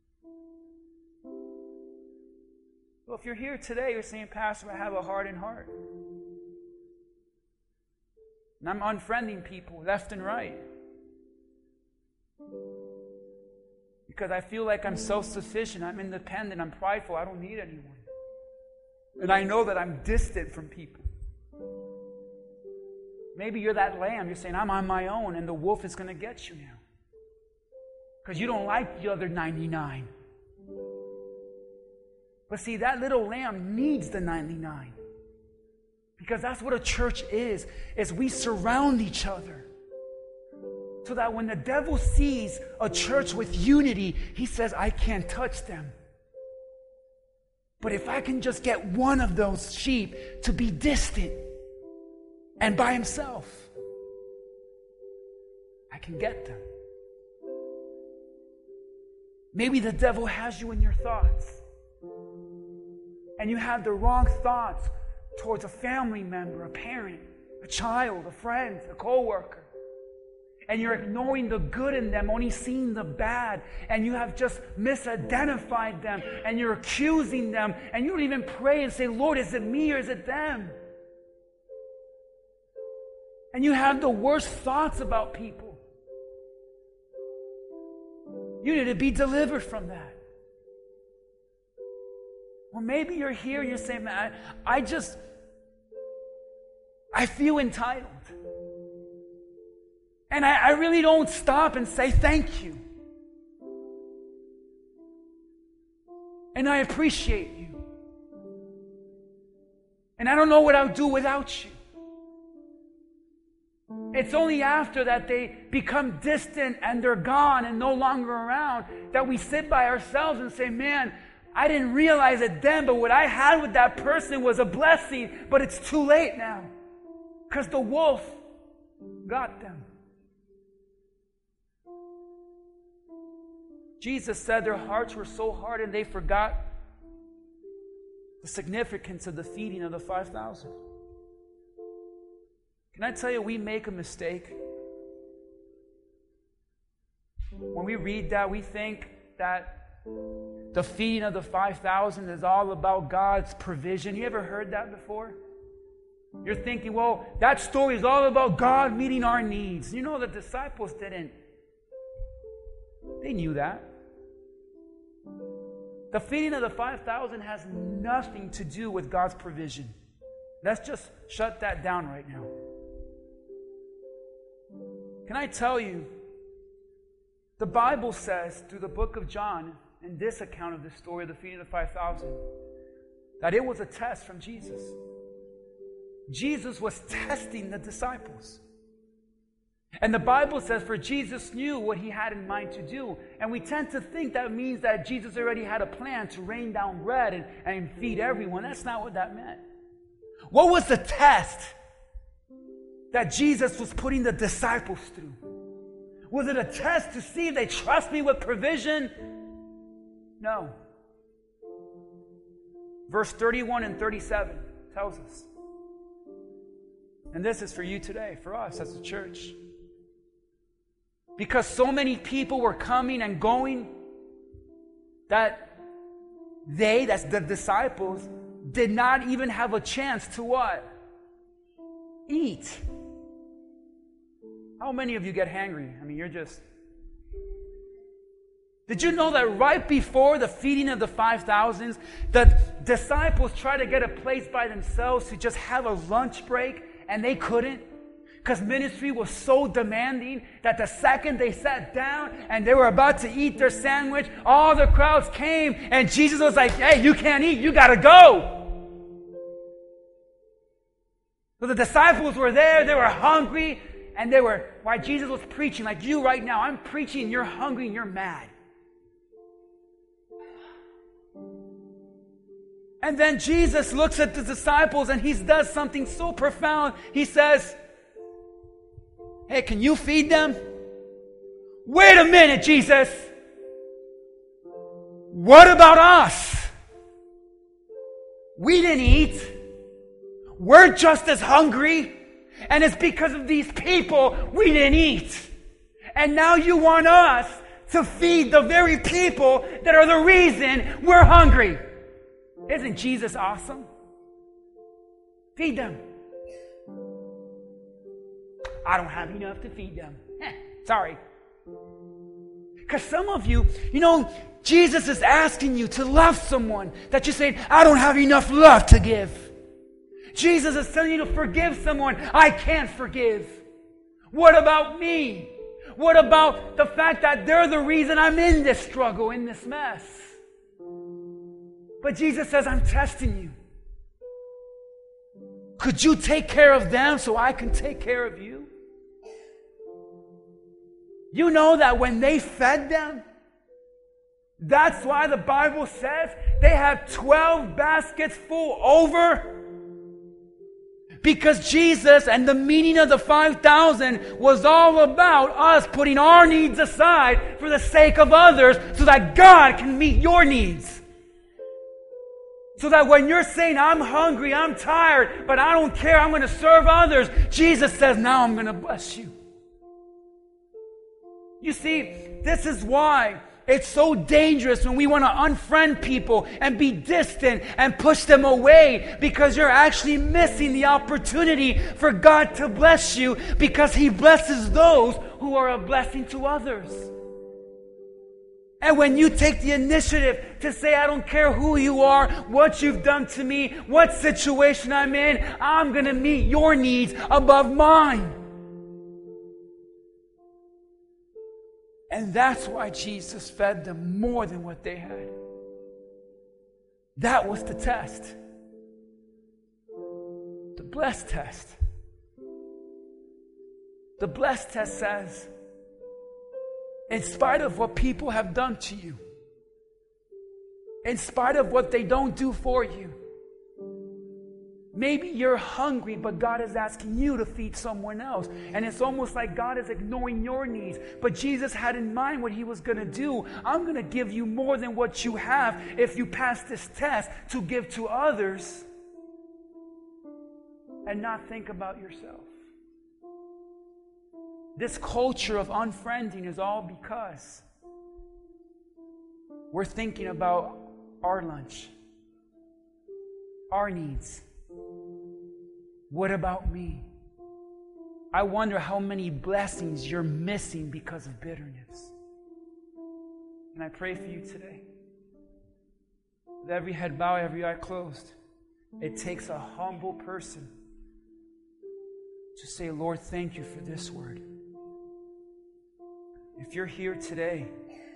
Well, if you're here today, you're saying, Pastor, I have a hardened heart. And I'm unfriending people left and right. Because I feel like I'm self-sufficient, I'm independent, I'm prideful, I don't need anyone. And I know that I'm distant from people. Maybe you're that lamb, you're saying, I'm on my own, and the wolf is going to get you now. Because you don't like the other 99. But see, that little lamb needs the 99. Because that's what a church is we surround each other. So that when the devil sees a church with unity, he says, I can't touch them. But if I can just get one of those sheep to be distant and by himself, I can get them. Maybe the devil has you in your thoughts. And you have the wrong thoughts towards a family member, a parent, a child, a friend, a co-worker. And you're ignoring the good in them, only seeing the bad. And you have just misidentified them. And you're accusing them. And you don't even pray and say, Lord, is it me or is it them? And you have the worst thoughts about people. You need to be delivered from that. Or maybe you're here and you're saying, man, I feel entitled. And I really don't stop and say thank you. And I appreciate you. And I don't know what I'll do without you. It's only after that they become distant and they're gone and no longer around that we sit by ourselves and say, man, I didn't realize it then, but what I had with that person was a blessing, but it's too late now. Because the wolf got them. Jesus said their hearts were so hard and they forgot the significance of the feeding of the 5,000. Can I tell you, we make a mistake. When we read that, we think that the feeding of the 5,000 is all about God's provision. You ever heard that before? You're thinking, well, that story is all about God meeting our needs. You know, the disciples didn't. They knew that. The feeding of the 5,000 has nothing to do with God's provision. Let's just shut that down right now. Can I tell you, the Bible says through the book of John, in this account of the story of the feeding of the 5,000, that it was a test from Jesus. Jesus was testing the disciples. And the Bible says, for Jesus knew what he had in mind to do. And we tend to think that means that Jesus already had a plan to rain down bread and feed everyone. That's not what that meant. What was the test that Jesus was putting the disciples through? Was it a test to see if they trust me with provision? No. Verse 31 and 37 tells us. And this is for you today, for us as a church. Because so many people were coming and going that that's the disciples, did not even have a chance to what? Eat. How many of you get hangry? I mean, you're just... Did you know that right before the feeding of the 5,000, the disciples tried to get a place by themselves to just have a lunch break, and they couldn't? Because ministry was so demanding that the second they sat down and they were about to eat their sandwich, all the crowds came, and Jesus was like, hey, you can't eat, you got to go. So the disciples were there, they were hungry, and while Jesus was preaching, like you right now, I'm preaching, you're hungry and you're mad. And then Jesus looks at the disciples and he does something so profound. He says, hey, can you feed them? Wait a minute, Jesus. What about us? We didn't eat. We're just as hungry. And it's because of these people we didn't eat. And now you want us to feed the very people that are the reason we're hungry. Isn't Jesus awesome? Feed them. I don't have enough to feed them. Sorry. Because some of you, Jesus is asking you to love someone that you're saying, I don't have enough love to give. Jesus is telling you to forgive someone. I can't forgive. What about me? What about the fact that they're the reason I'm in this struggle, in this mess? But Jesus says, I'm testing you. Could you take care of them so I can take care of you? You know that when they fed them, that's why the Bible says they had 12 baskets full over. Because Jesus and the meaning of the 5,000 was all about us putting our needs aside for the sake of others so that God can meet your needs. So that when you're saying, I'm hungry, I'm tired, but I don't care, I'm going to serve others, Jesus says, now I'm going to bless you. You see, this is why it's so dangerous when we want to unfriend people and be distant and push them away, because you're actually missing the opportunity for God to bless you, because He blesses those who are a blessing to others. And when you take the initiative to say, I don't care who you are, what you've done to me, what situation I'm in, I'm going to meet your needs above mine. And that's why Jesus fed them more than what they had. That was the test. The blessed test. The blessed test says, in spite of what people have done to you, in spite of what they don't do for you, maybe you're hungry, but God is asking you to feed someone else. And it's almost like God is ignoring your needs. But Jesus had in mind what He was going to do. I'm going to give you more than what you have if you pass this test to give to others and not think about yourself. This culture of unfriending is all because we're thinking about our lunch, our needs. What about me? I wonder how many blessings you're missing because of bitterness. And I pray for you today. With every head bowed, every eye closed, it takes a humble person to say, Lord, thank you for this word. If you're here today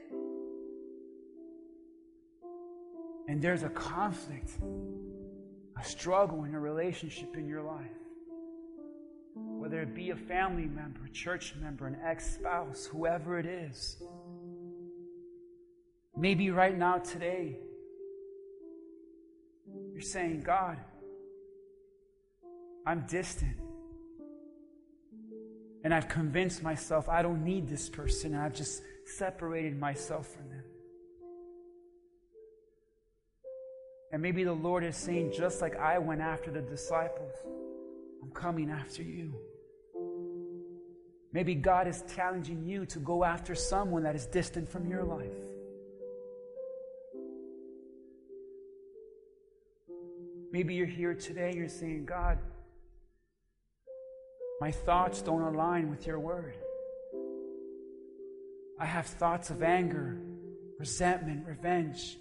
and there's a conflict, a struggle in a relationship in your life, whether it be a family member, a church member, an ex-spouse, whoever it is, maybe right now today you're saying, God, I'm distant. And I've convinced myself I don't need this person, and I've just separated myself from them. And maybe the Lord is saying, just like I went after the disciples, I'm coming after you. Maybe God is challenging you to go after someone that is distant from your life. Maybe you're here today, you're saying, God, my thoughts don't align with your word. I have thoughts of anger resentment, revenge.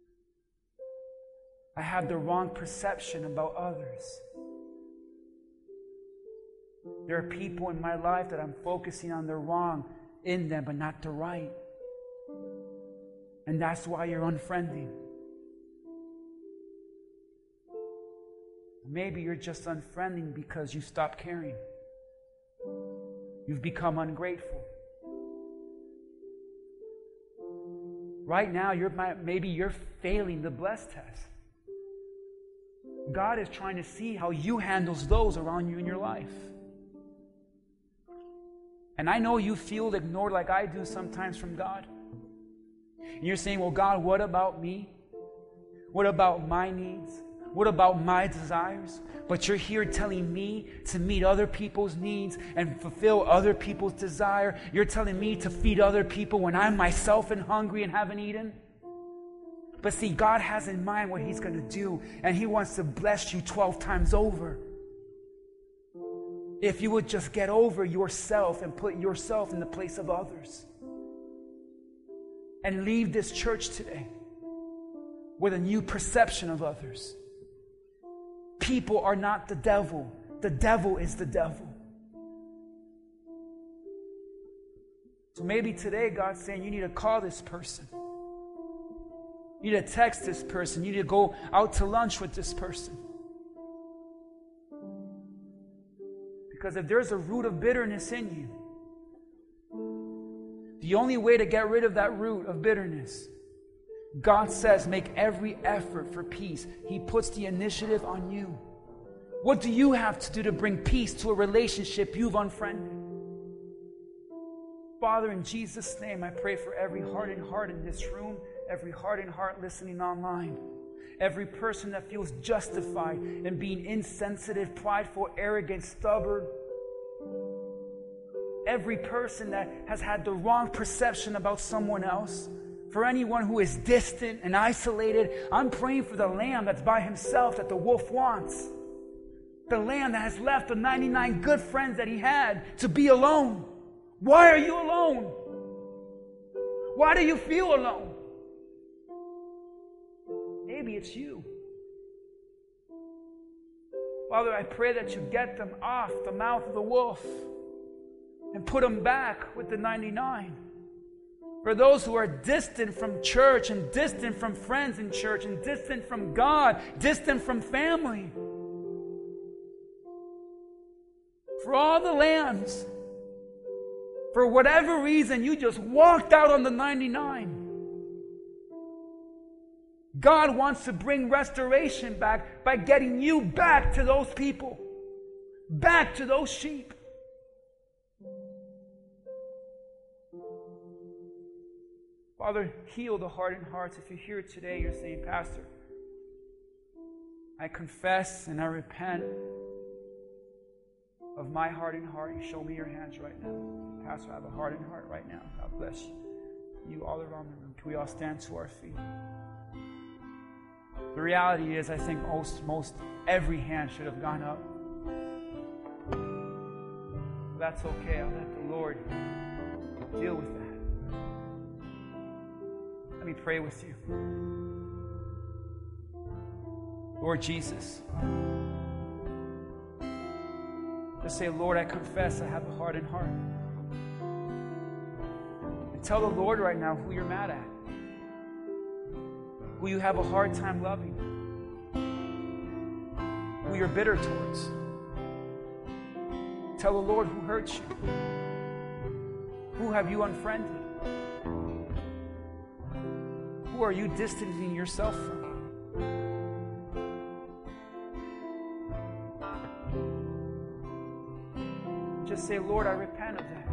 I have the wrong perception about others. There are people in my life that I'm focusing on the wrong in them, but not the right. And that's why you're unfriending. Maybe you're just unfriending because you stopped caring. You've become ungrateful. Right now, maybe you're failing the blessed test. God is trying to see how you handle those around you in your life. And I know you feel ignored like I do sometimes from God. And you're saying, well, God, what about me? What about my needs? What about my desires? But you're here telling me to meet other people's needs and fulfill other people's desire. You're telling me to feed other people when I'm myself and hungry and haven't eaten. But see, God has in mind what He's going to do, and He wants to bless you 12 times over. If you would just get over yourself and put yourself in the place of others. And leave this church today with a new perception of others. People are not the devil. The devil is the devil. So maybe today God's saying you need to call this person. You need to text this person. You need to go out to lunch with this person. Because if there's a root of bitterness in you, the only way to get rid of that root of bitterness, God says, make every effort for peace. He puts the initiative on you. What do you have to do to bring peace to a relationship you've unfriended? Father, in Jesus' name, I pray for every hardened heart in this room, every hardened heart listening online, every person that feels justified in being insensitive, prideful, arrogant, stubborn, every person that has had the wrong perception about someone else, for anyone who is distant and isolated, I'm praying for the lamb that's by himself that the wolf wants. The lamb that has left the 99 good friends that he had to be alone. Why are you alone? Why do you feel alone? Maybe it's you. Father, I pray that you get them off the mouth of the wolf and put them back with the 99. For those who are distant from church and distant from friends in church and distant from God, distant from family. For all the lambs, for whatever reason, you just walked out on the 99. God wants to bring restoration back by getting you back to those people, back to those sheep. Father, heal the hardened hearts. If you're here today, you're saying, Pastor, I confess and I repent of my hardened heart. You show me your hands right now. Pastor, I have a hardened heart right now. God bless you. You all around the room. Can we all stand to our feet? The reality is, I think most every hand should have gone up. That's okay. I'll let the Lord deal with that. Let me pray with you. Lord Jesus, just say, Lord, I confess I have a hardened heart. And tell the Lord right now who you're mad at, who you have a hard time loving, who you're bitter towards. Tell the Lord who hurt you. Who have you unfriended? Who are you distancing yourself from? Just say, Lord, I repent of that.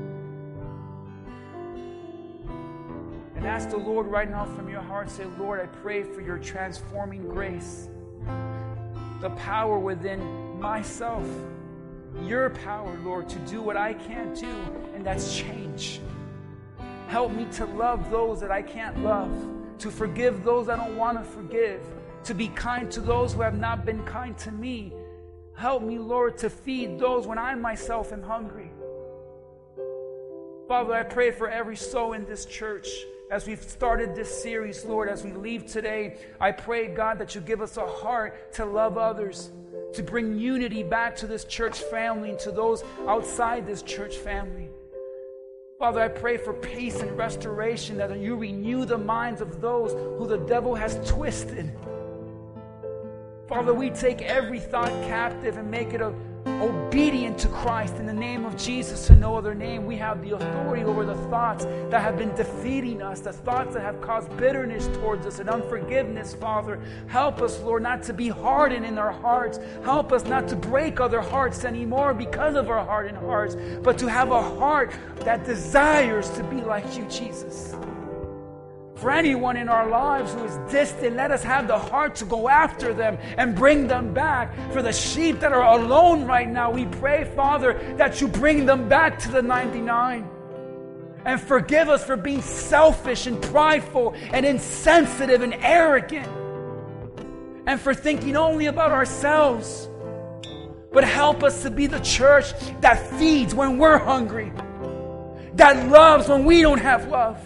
And ask the Lord right now from your heart, say, Lord, I pray for your transforming grace. The power within myself. Your power, Lord, to do what I can't do, and that's change. Help me to love those that I can't love, to forgive those I don't want to forgive, to be kind to those who have not been kind to me. Help me, Lord, to feed those when I myself am hungry. Father, I pray for every soul in this church. As we've started this series, Lord, as we leave today, I pray, God, that you give us a heart to love others, to bring unity back to this church family and to those outside this church family. Father, I pray for peace and restoration, that you renew the minds of those who the devil has twisted. Father, we take every thought captive and make it obedient to Christ in the name of Jesus and no other name. We have the authority over the thoughts that have been defeating us, the thoughts that have caused bitterness towards us and unforgiveness, Father. Help us, Lord, not to be hardened in our hearts. Help us not to break other hearts anymore because of our hardened hearts, but to have a heart that desires to be like you, Jesus. For anyone in our lives who is distant, let us have the heart to go after them and bring them back. For the sheep that are alone right now, we pray, Father, that you bring them back to the 99. And forgive us for being selfish and prideful and insensitive and arrogant. And for thinking only about ourselves. But help us to be the church that feeds when we're hungry. That loves when we don't have love.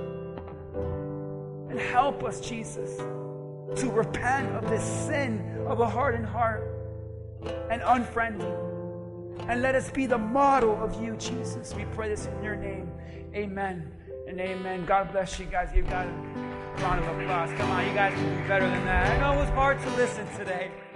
And help us, Jesus, to repent of this sin of a hardened heart and unfriendly. And let us be the model of you, Jesus. We pray this in your name. Amen and amen. God bless you guys. Give God a round of applause. Come on, you guys can do better than that. I know it was hard to listen today.